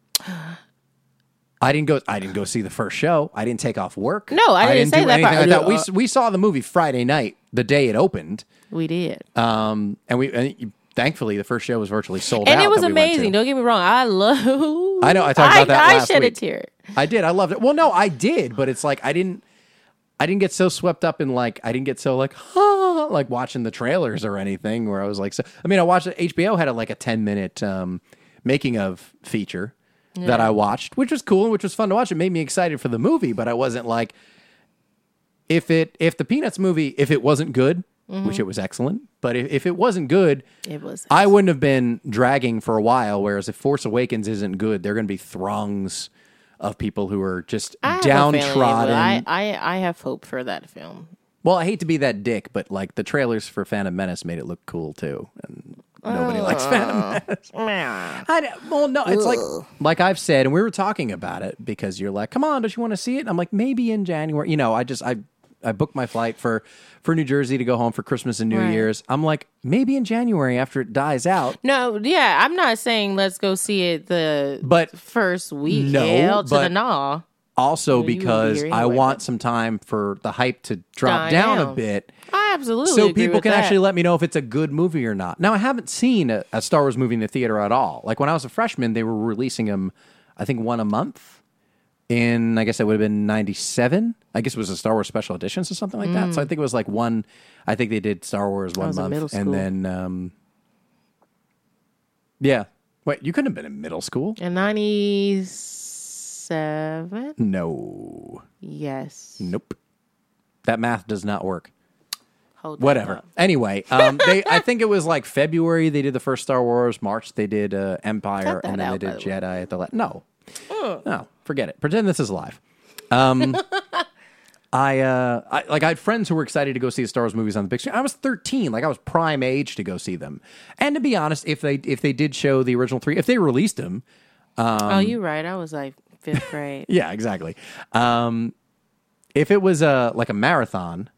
I didn't go see the first show. I didn't take off work. No, I didn't say do that anything part. like that. We saw the movie Friday night, the day it opened. We did. And thankfully the first show was virtually sold out. And it was amazing. Don't get me wrong. I know. I talked about that last week. I shed a tear. I did. I loved it. Well, no, I did, but it's like I didn't get so swept up in like I didn't get so like like watching the trailers or anything where I was like, so I mean, I watched it. HBO had a 10-minute making of feature that I watched, which was cool and which was fun to watch. It made me excited for the movie, but I wasn't like if the Peanuts movie, if it wasn't good, which it was excellent, but if it wasn't good, I wouldn't have been dragging for a while. Whereas if Force Awakens isn't good, there are going to be throngs of people who are just downtrodden. I have hope for that film. Well, I hate to be that dick, but like the trailers for Phantom Menace made it look cool too, and nobody likes Phantom Menace. No, it's like I've said, and we were talking about it because you're like, come on, don't you want to see it? And I'm like, maybe in January. You know, I booked my flight for New Jersey to go home for Christmas and New Year's. I'm like, maybe in January after it dies out. No, yeah, I'm not saying let's go see it the first week. Also because I want some time for the hype to drop down a bit. I absolutely so agree people with can that. actually let me know if it's a good movie or not. Now, I haven't seen a Star Wars movie in the theater at all. Like when I was a freshman, they were releasing them, I think, one a month. I guess it would have been 97. I guess it was a Star Wars special editions or something like that. So I think it was like one. I think they did Star Wars one month, and then Wait, you couldn't have been in middle school. In 97. No. Yes. Nope. That math does not work. Whatever. Anyway, I think it was like February they did the first Star Wars. March they did Empire, and then they did Jedi at the last. No, forget it. Pretend this is live. I had friends who were excited to go see the Star Wars movies on the big screen. I was 13, like I was prime age to go see them. And to be honest, if they did show the original three, if they released them, you're right. I was like 5th grade. Yeah, exactly. If it was like a marathon,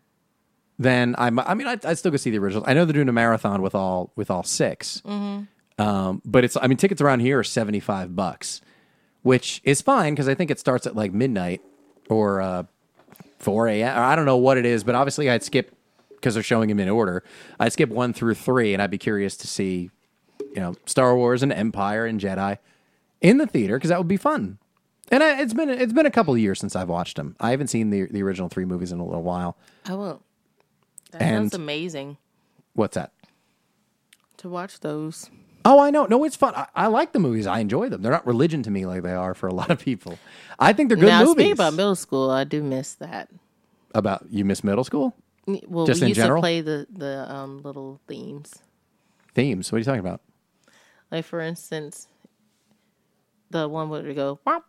then I still go see the original. I know they're doing a marathon with all 6. But tickets around here are $75, which is fine because I think it starts at like midnight or 4 a.m. Or I don't know what it is, but obviously I'd skip because they're showing them in order. I'd skip 1 through 3, and I'd be curious to see, Star Wars and Empire and Jedi in the theater because that would be fun. And it's been a couple of years since I've watched them. I haven't seen the original 3 movies in a little while. I will. That sounds amazing. What's that? To watch those. Oh, I know. No, it's fun. I like the movies. I enjoy them. They're not religion to me like they are for a lot of people. I think they're good movies. Speaking about middle school, I do miss that. You miss middle school? Well, Just we in used general? to play the little themes. Themes? What are you talking about? Like, for instance, the one where we go... Oh,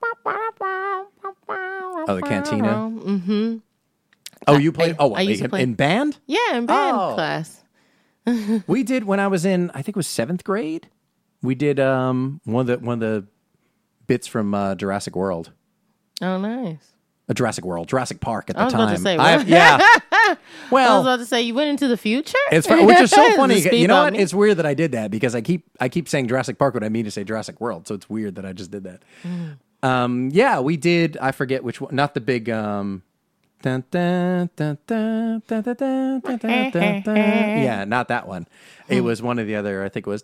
the cantina? Mm-hmm. Oh, you played... I used to play in band? Yeah, in band Oh. class. We did when I was in, I think it was 7th grade. We did one of the bits from Jurassic World. Oh, nice. Jurassic Park at the I was time. about to say, yeah. I was Well, about to say, you went into the future? which is so funny. Speak You know on what? me. It's weird that I did that because I keep saying Jurassic Park when I mean to say Jurassic World. So it's weird that I just did that. Yeah, we did. I forget which one. Not the big. Dun, dun, dun, dun, dun, dun, dun, dun, dun, dun, dun. Yeah, not that one. It was one of the other. I think it was.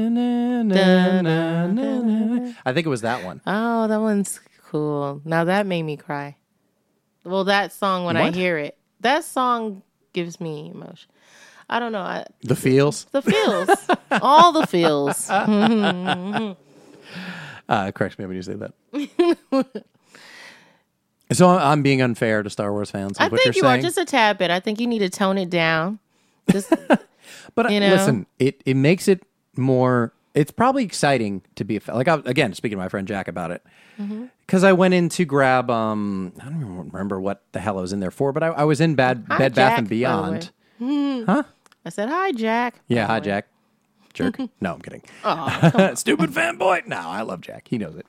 I think it was that one. Oh, that one's cool. Now that made me cry. Well, that song, when I What? hear it, that song gives me emotion. I don't know. The feels. The feels. All the feels. Correct me when you say that. So I'm being unfair to Star Wars fans. Is I what think you're you saying? are just a tad bit. I think you need to tone it down. Just, But you know? listen, it makes it more. It's probably exciting to be again speaking to my friend Jack about it because I went in to grab. I don't even remember what the hell I was in there for, but I was in Bed Jack, Bath and by the Beyond. I said, hi, Jack. Yeah, By hi the way. Jack. Jerk. No, I'm kidding. Oh, Stupid fanboy. No, I love Jack. He knows it.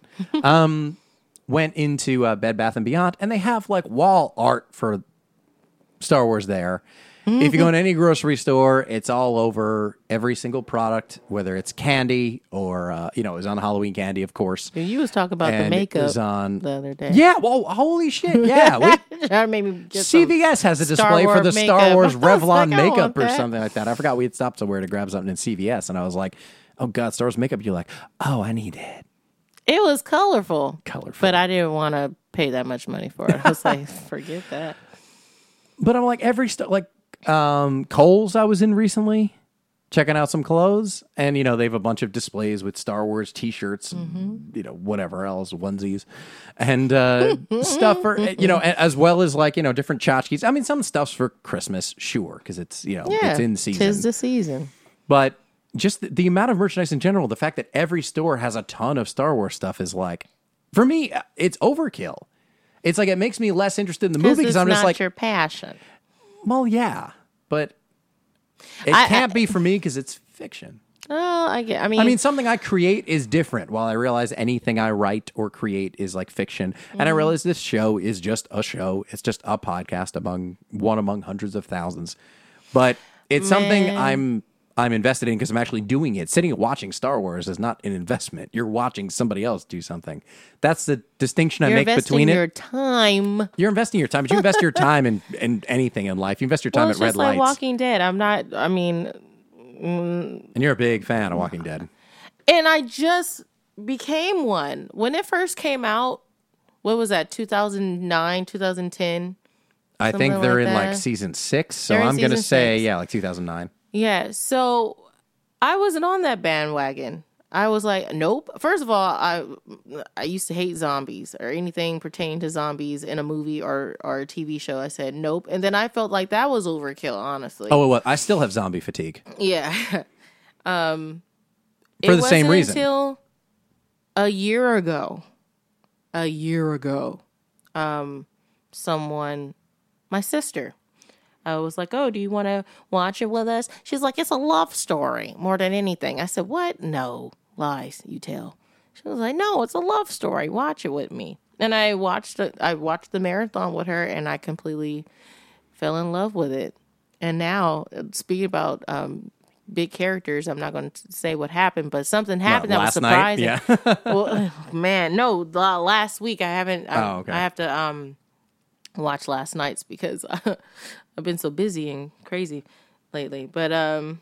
Went into Bed Bath and Beyond, and they have like wall art for Star Wars there. If you go in any grocery store, it's all over every single product, whether it's candy or it was on Halloween candy, of course. You was talking about the And it makeup was on the other day. Yeah, well, holy shit, yeah. That made me get some CVS has a Star display for Wars the Star makeup. Wars I was like, Revlon I makeup want or that. something like that. I forgot we had stopped somewhere to grab something in CVS, and I was like, oh God, Star Wars makeup. You're like, oh, I need it. It was colorful. Colorful. But I didn't want to pay that much money for it. I was like, forget that. But I'm like Kohl's I was in recently, checking out some clothes, and they have a bunch of displays with Star Wars T-shirts, whatever else, onesies, and stuff for as well as different tchotchkes. I mean, some stuff's for Christmas, sure, because it's it's in season. 'Tis the season. But just the amount of merchandise in general, the fact that every store has a ton of Star Wars stuff is like, for me, it's overkill. It's like it makes me less interested in the movie because I'm just not like, your passion. well, yeah, but it can't be for me because it's fiction. Oh, I get. I I mean, mean, something I create is different. While I realize anything I write or create is like fiction, and I realize this show is just a show. It's just a podcast among hundreds of thousands. But it's something I'm invested in because I'm actually doing it. Sitting and watching Star Wars is not an investment. You're watching somebody else do something. That's the distinction I make between your it. time. You're investing your time, but you invest your time in anything in life. You invest your time Well, at it's red just like lights. Walking Dead. I'm not. I mean, And you're a big fan of Walking Dead. and I just became one when it first came out. What was that? 2009, 2010. I think Something they're like in like that. season 6, so They're in I'm going to season say 6. like 2009. Yeah. So I wasn't on that bandwagon. I was like, nope. First of all, I used to hate zombies or anything pertaining to zombies in a movie or a TV show. I said nope, and then I felt like that was overkill. Honestly. Oh, well, I still have zombie fatigue. Yeah. For the same reason. Until a year ago, someone, my sister, I was like, oh, do you want to watch it with us? She's like, it's a love story more than anything. I said, what? No, lies you tell. She was like, no, it's a love story. Watch it with me. And I watched the marathon with her, and I completely fell in love with it. And now, speaking about big characters. I'm not going to say what happened, but something happened that was last night? surprising. Yeah. Well, man, no, last week I haven't. Okay. I have to watch last night's because I've been so busy and crazy lately. But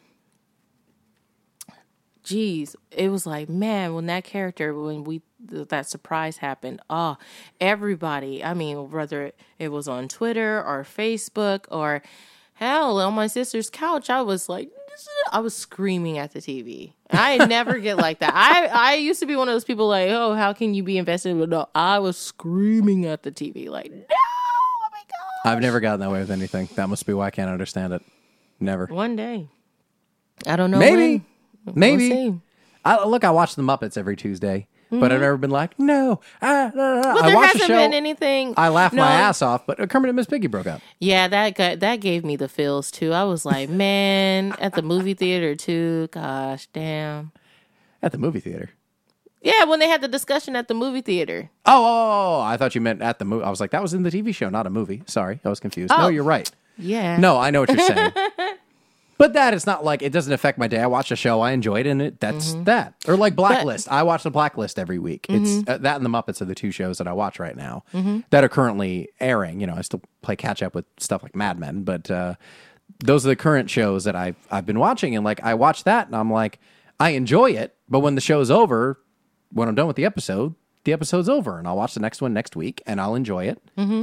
geez, it was like, man, when that character, that surprise happened, everybody, I mean, whether it was on Twitter or Facebook or hell, on my sister's couch, I was screaming at the TV. I never get like that. I used to be one of those people like, oh, how can you be invested? But no, I was screaming at the TV like, no, oh my God. I've never gotten that way with anything. That must be why I can't understand it. Never. One day. I don't know. Maybe. When. Maybe. We'll see. I watch the Muppets every Tuesday, but I've never been like, no. Well, I there watched the hasn't show. been anything. I laughed No. my ass off, but Kermit and Miss Piggy broke up. Yeah, that gave me the feels too. I was like, man, at the movie theater too. Gosh, damn. At the movie theater. Yeah, when they had the discussion at the movie theater. Oh, I thought you meant at the movie. I was like, that was in the TV show, not a movie. Sorry, I was confused. No, Oh. you're right. Yeah. No, I know what you're saying. But that is not like, it doesn't affect my day. I watched a show, I enjoyed it, and that's that. Or like Blacklist. I watch the Blacklist every week. It's that and the Muppets are the two shows that I watch right now that are currently airing. You know, I still play catch up with stuff like Mad Men, but those are the current shows that I've been watching. And like, I watch that and I'm like, I enjoy it. But when the show's over, when I'm done with the episode's over, and I'll watch the next one next week and I'll enjoy it.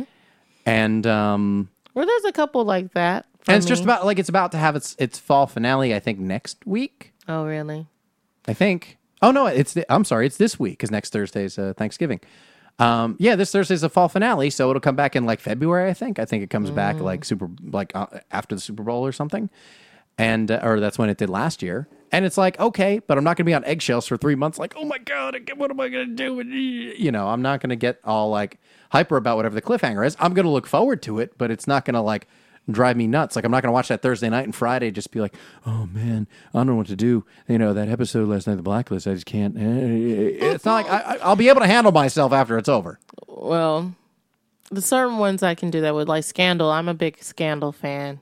And Well, there's a couple like that. and it's just about like it's about to have its fall finale. I think next week. Oh, really? I think. Oh no, I'm sorry, it's this week because next Thursday's Thanksgiving. Yeah, this Thursday's the fall finale, so it'll come back in like February. I think it comes back like after the Super Bowl or something, and or that's when it did last year. And it's like, okay, but I'm not going to be on eggshells for 3 months. Like, oh my God, what am I going to do? You know, I'm not going to get all like hyper about whatever the cliffhanger is. I'm going to look forward to it, but it's not going to like drive me nuts. Like, I'm not going to watch that Thursday night and Friday just be like, oh man, I don't know what to do. You know, that episode last night, The Blacklist, I just can't. It's not like I'll be able to handle myself after it's over. Well, the certain ones I can do that with, like Scandal. I'm a big Scandal fan.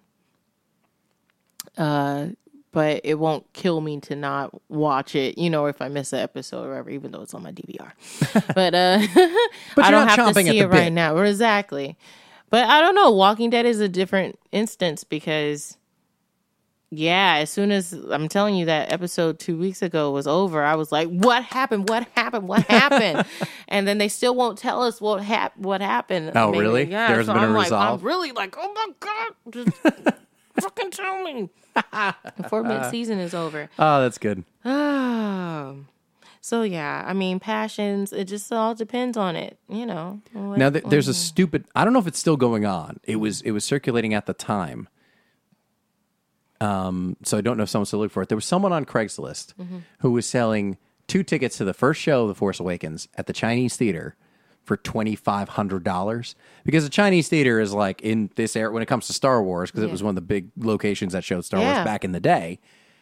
But it won't kill me to not watch it, you know, if I miss an episode or whatever, even though it's on my DVR. But I don't have to see it right now. Exactly. But I don't know. Walking Dead is a different instance because, yeah, as soon as I'm telling you that episode 2 weeks ago was over, I was like, what happened? What happened? What happened? And then they still won't tell us what happened. Oh, really? Yeah. There hasn't been a resolve? I'm really like, oh my God. Just fucking tell me. Before mid-season is over. Oh, that's good. So, yeah, I mean, passions, it just all depends on it, you know. Now, there's a stupid, I don't know if it's still going on. It was circulating at the time. So I don't know if someone's still looking for it. There was someone on Craigslist who was selling 2 tickets to the first show of The Force Awakens at the Chinese Theater for $2,500, because the Chinese theater is like in this era when it comes to Star Wars, because it was one of the big locations that showed Star Wars back in the day.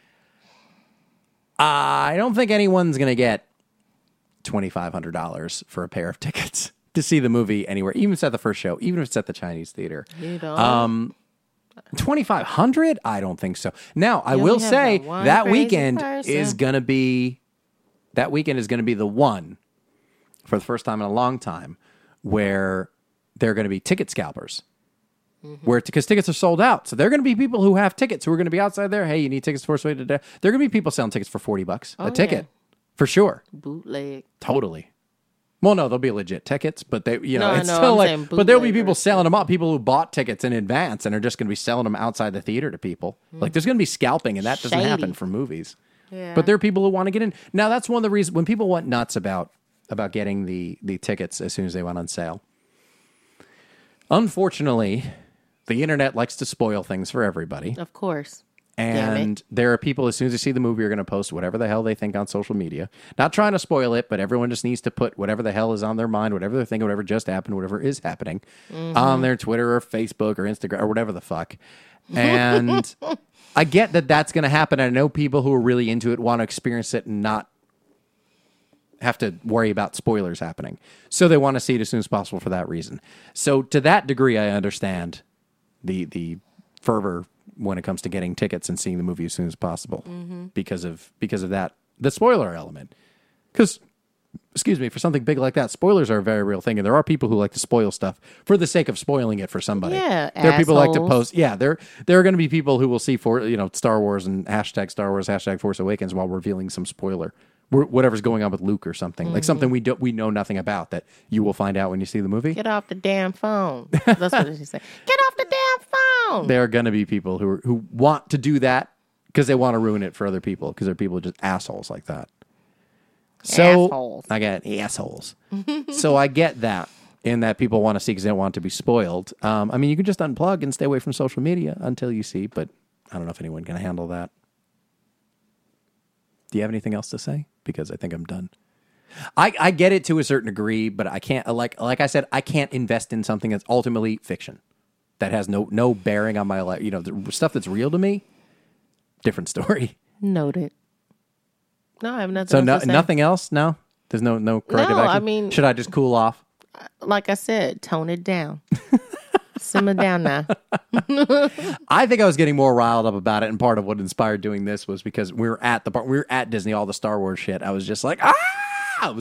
I don't think anyone's going to get $2,500 for a pair of tickets to see the movie anywhere, even if it's at the first show, even if it's at the Chinese theater. You don't. $2,500? I don't think so. Now, I will say that weekend is going to be the one for the first time in a long time where they're going to be ticket scalpers. Because tickets are sold out. So there are going to be people who have tickets who are going to be outside there. Hey, you need tickets for today? There are going to be people selling tickets for $40 a ticket. For sure. Bootleg. Totally. Well, no, they'll be legit tickets, but they, you know, No, it's no, still I'm like, saying but there'll be bootleg people version. selling them up, people who bought tickets in advance and are just going to be selling them outside the theater to people. Like, there's going to be scalping, and that doesn't Shady. happen for movies. Yeah. But there are people who want to get in. Now, that's one of the reasons when people went nuts about getting the tickets as soon as they went on sale. Unfortunately, the internet likes to spoil things for everybody. Of course. Damn And it. there are people, as soon as they see the movie, are going to post whatever the hell they think on social media. Not trying to spoil it, but everyone just needs to put whatever the hell is on their mind, whatever they're thinking, whatever just happened, whatever is happening on their Twitter or Facebook or Instagram or whatever the fuck. And I get that that's going to happen. I know people who are really into it want to experience it and not have to worry about spoilers happening. So they want to see it as soon as possible for that reason. So to that degree, I understand the fervor when it comes to getting tickets and seeing the movie as soon as possible because of that, the spoiler element. Because, excuse me, for something big like that, spoilers are a very real thing, and there are people who like to spoil stuff for the sake of spoiling it for somebody. Yeah, there are people who like to assholes. post. Yeah, there are going to be people who will see Star Wars and hashtag Star Wars, hashtag Force Awakens while revealing some spoiler. Whatever's going on with Luke or something, like something we know nothing about that you will find out when you see the movie. Get off the damn phone. That's what she said. Get off the damn phone. There are going to be people who want to do that because they want to ruin it for other people because they're people just assholes like that. So Assholes. I get assholes. So I get that in that people want to see because they don't want it to be spoiled. I mean, you can just unplug and stay away from social media until you see, but I don't know if anyone can handle that. Do you have anything else to say? Because I think I'm done. I get it to a certain degree, but I can't, like I said, I can't invest in something that's ultimately fiction that has no bearing on my life. The stuff that's real to me, different story. Noted. No, I have nothing So else to say. nothing else? No? There's no corrective No, action? I mean- should I just cool off? Like I said, tone it down. Simmer down now. I think I was getting more riled up about it, and part of what inspired doing this was because we were at Disney, all the Star Wars shit. I was just like, ah! I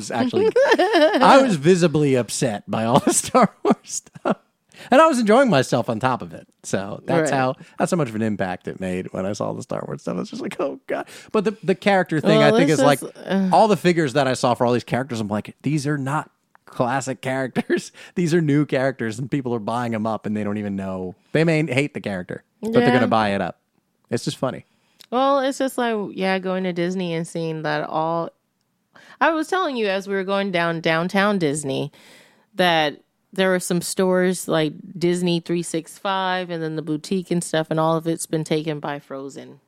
was visibly upset by all the Star Wars stuff. And I was enjoying myself on top of it. So that's Right. how much of an impact it made when I saw the Star Wars stuff. I was just like, oh God. But the character thing, Well, I think, it's is like just, all the figures that I saw for all these characters, I'm like, these are not classic characters. These are new characters, and people are buying them up, and they don't even know. They may hate the character, but they're Yeah. going to buy it up. It's just funny. Well, it's just like, going to Disney and seeing that all. I was telling you as we were going downtown Disney that there were some stores like Disney 365 and then the boutique and stuff, and all of it's been taken by Frozen.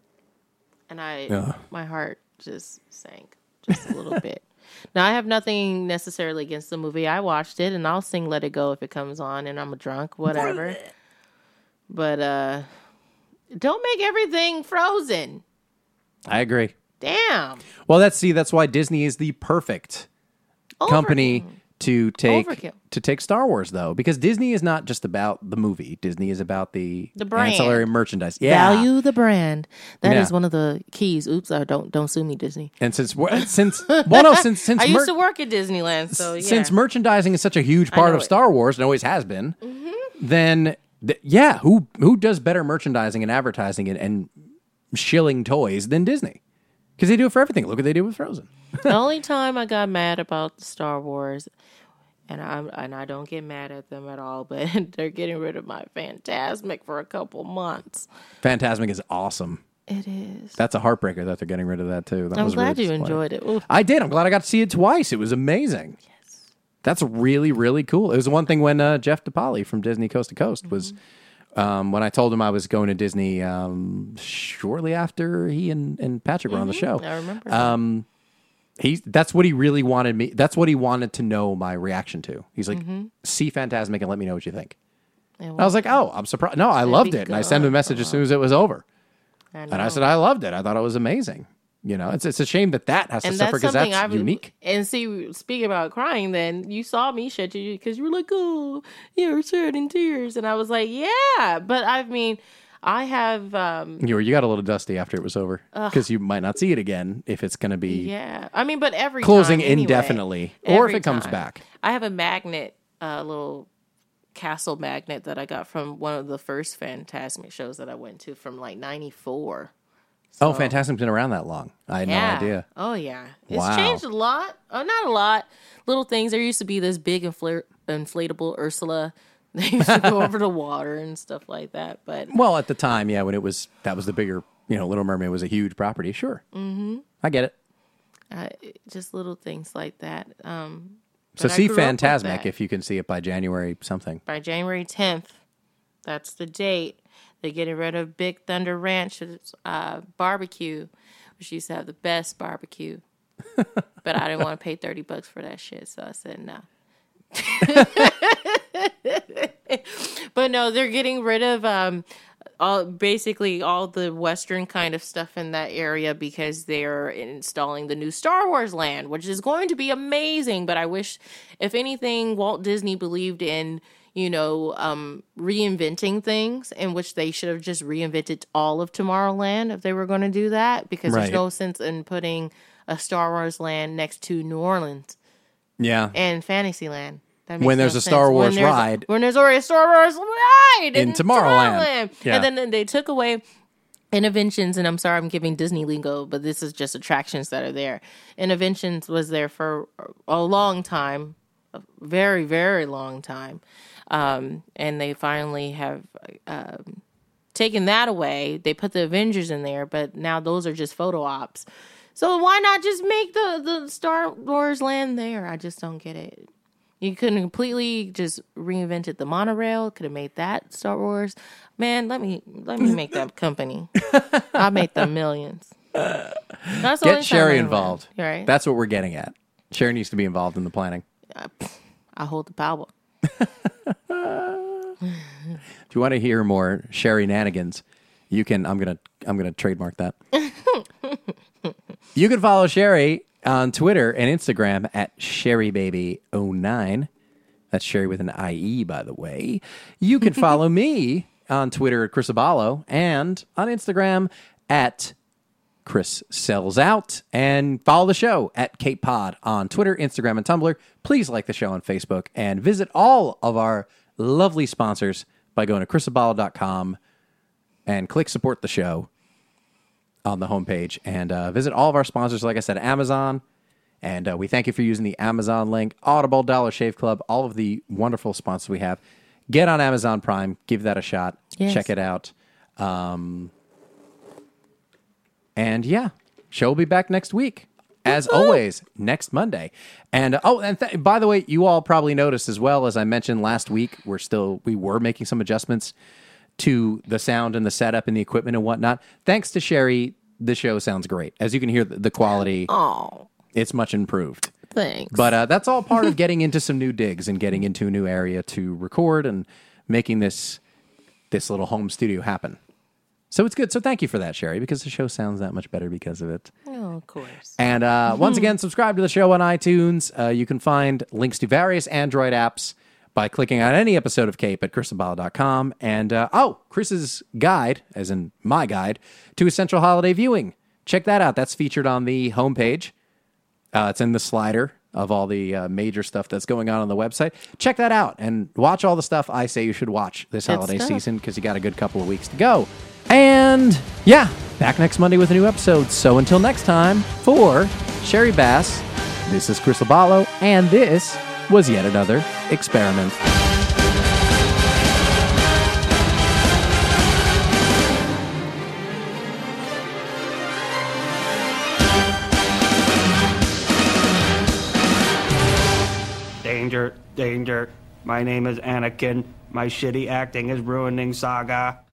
And my heart just sank just a little bit. Now, I have nothing necessarily against the movie. I watched it, and I'll sing Let It Go if it comes on and I'm drunk, whatever. But don't make everything Frozen. I agree. Damn. Well, that's why Disney is the perfect company to take Star Wars, though, because Disney is not just about the movie. Disney is about the brand. ancillary merchandise. Yeah. Value the brand. That is Yeah. one of the keys. Oops, don't sue me, Disney. And since I used to work at Disneyland, so yeah. since merchandising is such a huge part know of it. Star Wars and always has been, then who does better merchandising and advertising and shilling toys than Disney? Because they do it for everything. Look what they do with Frozen. The only time I got mad about the Star Wars, and I don't get mad at them at all, but they're getting rid of my Fantasmic for a couple months. Fantasmic is awesome. It is. That's a heartbreaker that they're getting rid of that too. That I'm was glad really you disappointing. enjoyed it. Oof. I did. I'm glad I got to see it twice. It was amazing. Yes. That's really, really cool. It was the one thing when Jeff DePaoli from Disney Coast to Coast was, when I told him I was going to Disney shortly after he and Patrick were on the show. I remember. That's what he really wanted me. That's what he wanted to know my reaction to. He's like, see Fantasmic and let me know what you think. And I was like, oh, I'm surprised. No, I loved be it. And I sent him a good. message as soon as it was over. and And I said, I loved it. I thought it was amazing. It's a shame that has to and suffer that's because something that's I've unique. And see, speaking about crying, then you saw me shed you because you were like, "Oh, you're shedding tears," and I was like, "Yeah," but I mean, I have, You got a little dusty after it was over because you might not see it again if it's going to be yeah. I mean, but every closing time, anyway. indefinitely, or if Every it comes time. back. I have a magnet, a little castle magnet that I got from one of the first Fantasmic shows that I went to from like '94. Oh, Fantasmic's been around that long. I had no idea. Oh, yeah. It's Wow. changed a lot. Oh, not a lot. Little things. There used to be this big inflatable Ursula. They used to go over the water and stuff like that. But Well, at the time, yeah, when that was the bigger, Little Mermaid was a huge property. Sure. Mm-hmm. I get it. just little things like that. So but I see grew up with Fantasmic that. if you can see it by January something. By January 10th, that's the date. They're getting rid of Big Thunder Ranch barbecue, which used to have the best barbecue. But I didn't want to pay $30 for that shit, so I said no. But no, they're getting rid of basically all the Western kind of stuff in that area because they're installing the new Star Wars land, which is going to be amazing. But I wish, if anything, Walt Disney believed in, reinventing things, in which they should have just reinvented all of Tomorrowland if they were going to do that, because there's no sense in putting a Star Wars land next to New Orleans and Fantasyland. When there's a Star Wars ride. When there's already a Star Wars ride in Tomorrowland. Yeah. And then they took away Innoventions, and I'm sorry I'm giving Disney lingo, but this is just attractions that are there. Innoventions was there for a long time, a very, very long time. And they finally have taken that away. They put the Avengers in there, but now those are just photo ops. So why not just make the Star Wars land there? I just don't get it. You could have completely just reinvented the monorail. Could have made that Star Wars. Man, let me make that company. I'll make them millions. That's the Get Sherry involved. Right? That's what we're getting at. Sherry needs to be involved in the planning. I hold the power. If you want to hear more Sherry nanigans, you can. I'm gonna trademark that. You can follow Sherry on Twitter and Instagram at SherryBaby09. That's Sherry with an IE, by the way. You can follow me on Twitter at Chris Abalo and on Instagram at Chris Sells Out. And follow the show at Cape Pod on Twitter, Instagram, and Tumblr. Please like the show on Facebook and visit all of our lovely sponsors by going to chrisabalo.com and click support the show on the homepage, and visit all of our sponsors, like I said, Amazon, and we thank you for using the Amazon link, Audible, Dollar Shave Club, all of the wonderful sponsors we have. Get on Amazon Prime, give that a shot, check it out. And yeah, show will be back next week, as always, next Monday. And by the way, you all probably noticed as well, as I mentioned last week, we were making some adjustments to the sound and the setup and the equipment and whatnot. Thanks to Sherry, the show sounds great. As you can hear, the quality, it's much improved. Thanks. But that's all part of getting into some new digs and getting into a new area to record and making this little home studio happen. So it's good. So thank you for that, Sherry, because the show sounds that much better because of it. Oh, of course. And once again, subscribe to the show on iTunes. You can find links to various Android apps by clicking on any episode of Cape at chrisabalo.com. And, Chris's guide, as in my guide, to Essential Holiday Viewing. Check that out. That's featured on the homepage. It's in the slider of all the major stuff that's going on the website. Check that out and watch all the stuff I say you should watch this holiday season, because you got a good couple of weeks to go. And, back next Monday with a new episode. So until next time, for Sherry Bass, this is Chris Abalo, and this was yet another experiment. Danger, danger. My name is Anakin. My shitty acting is ruining Saga.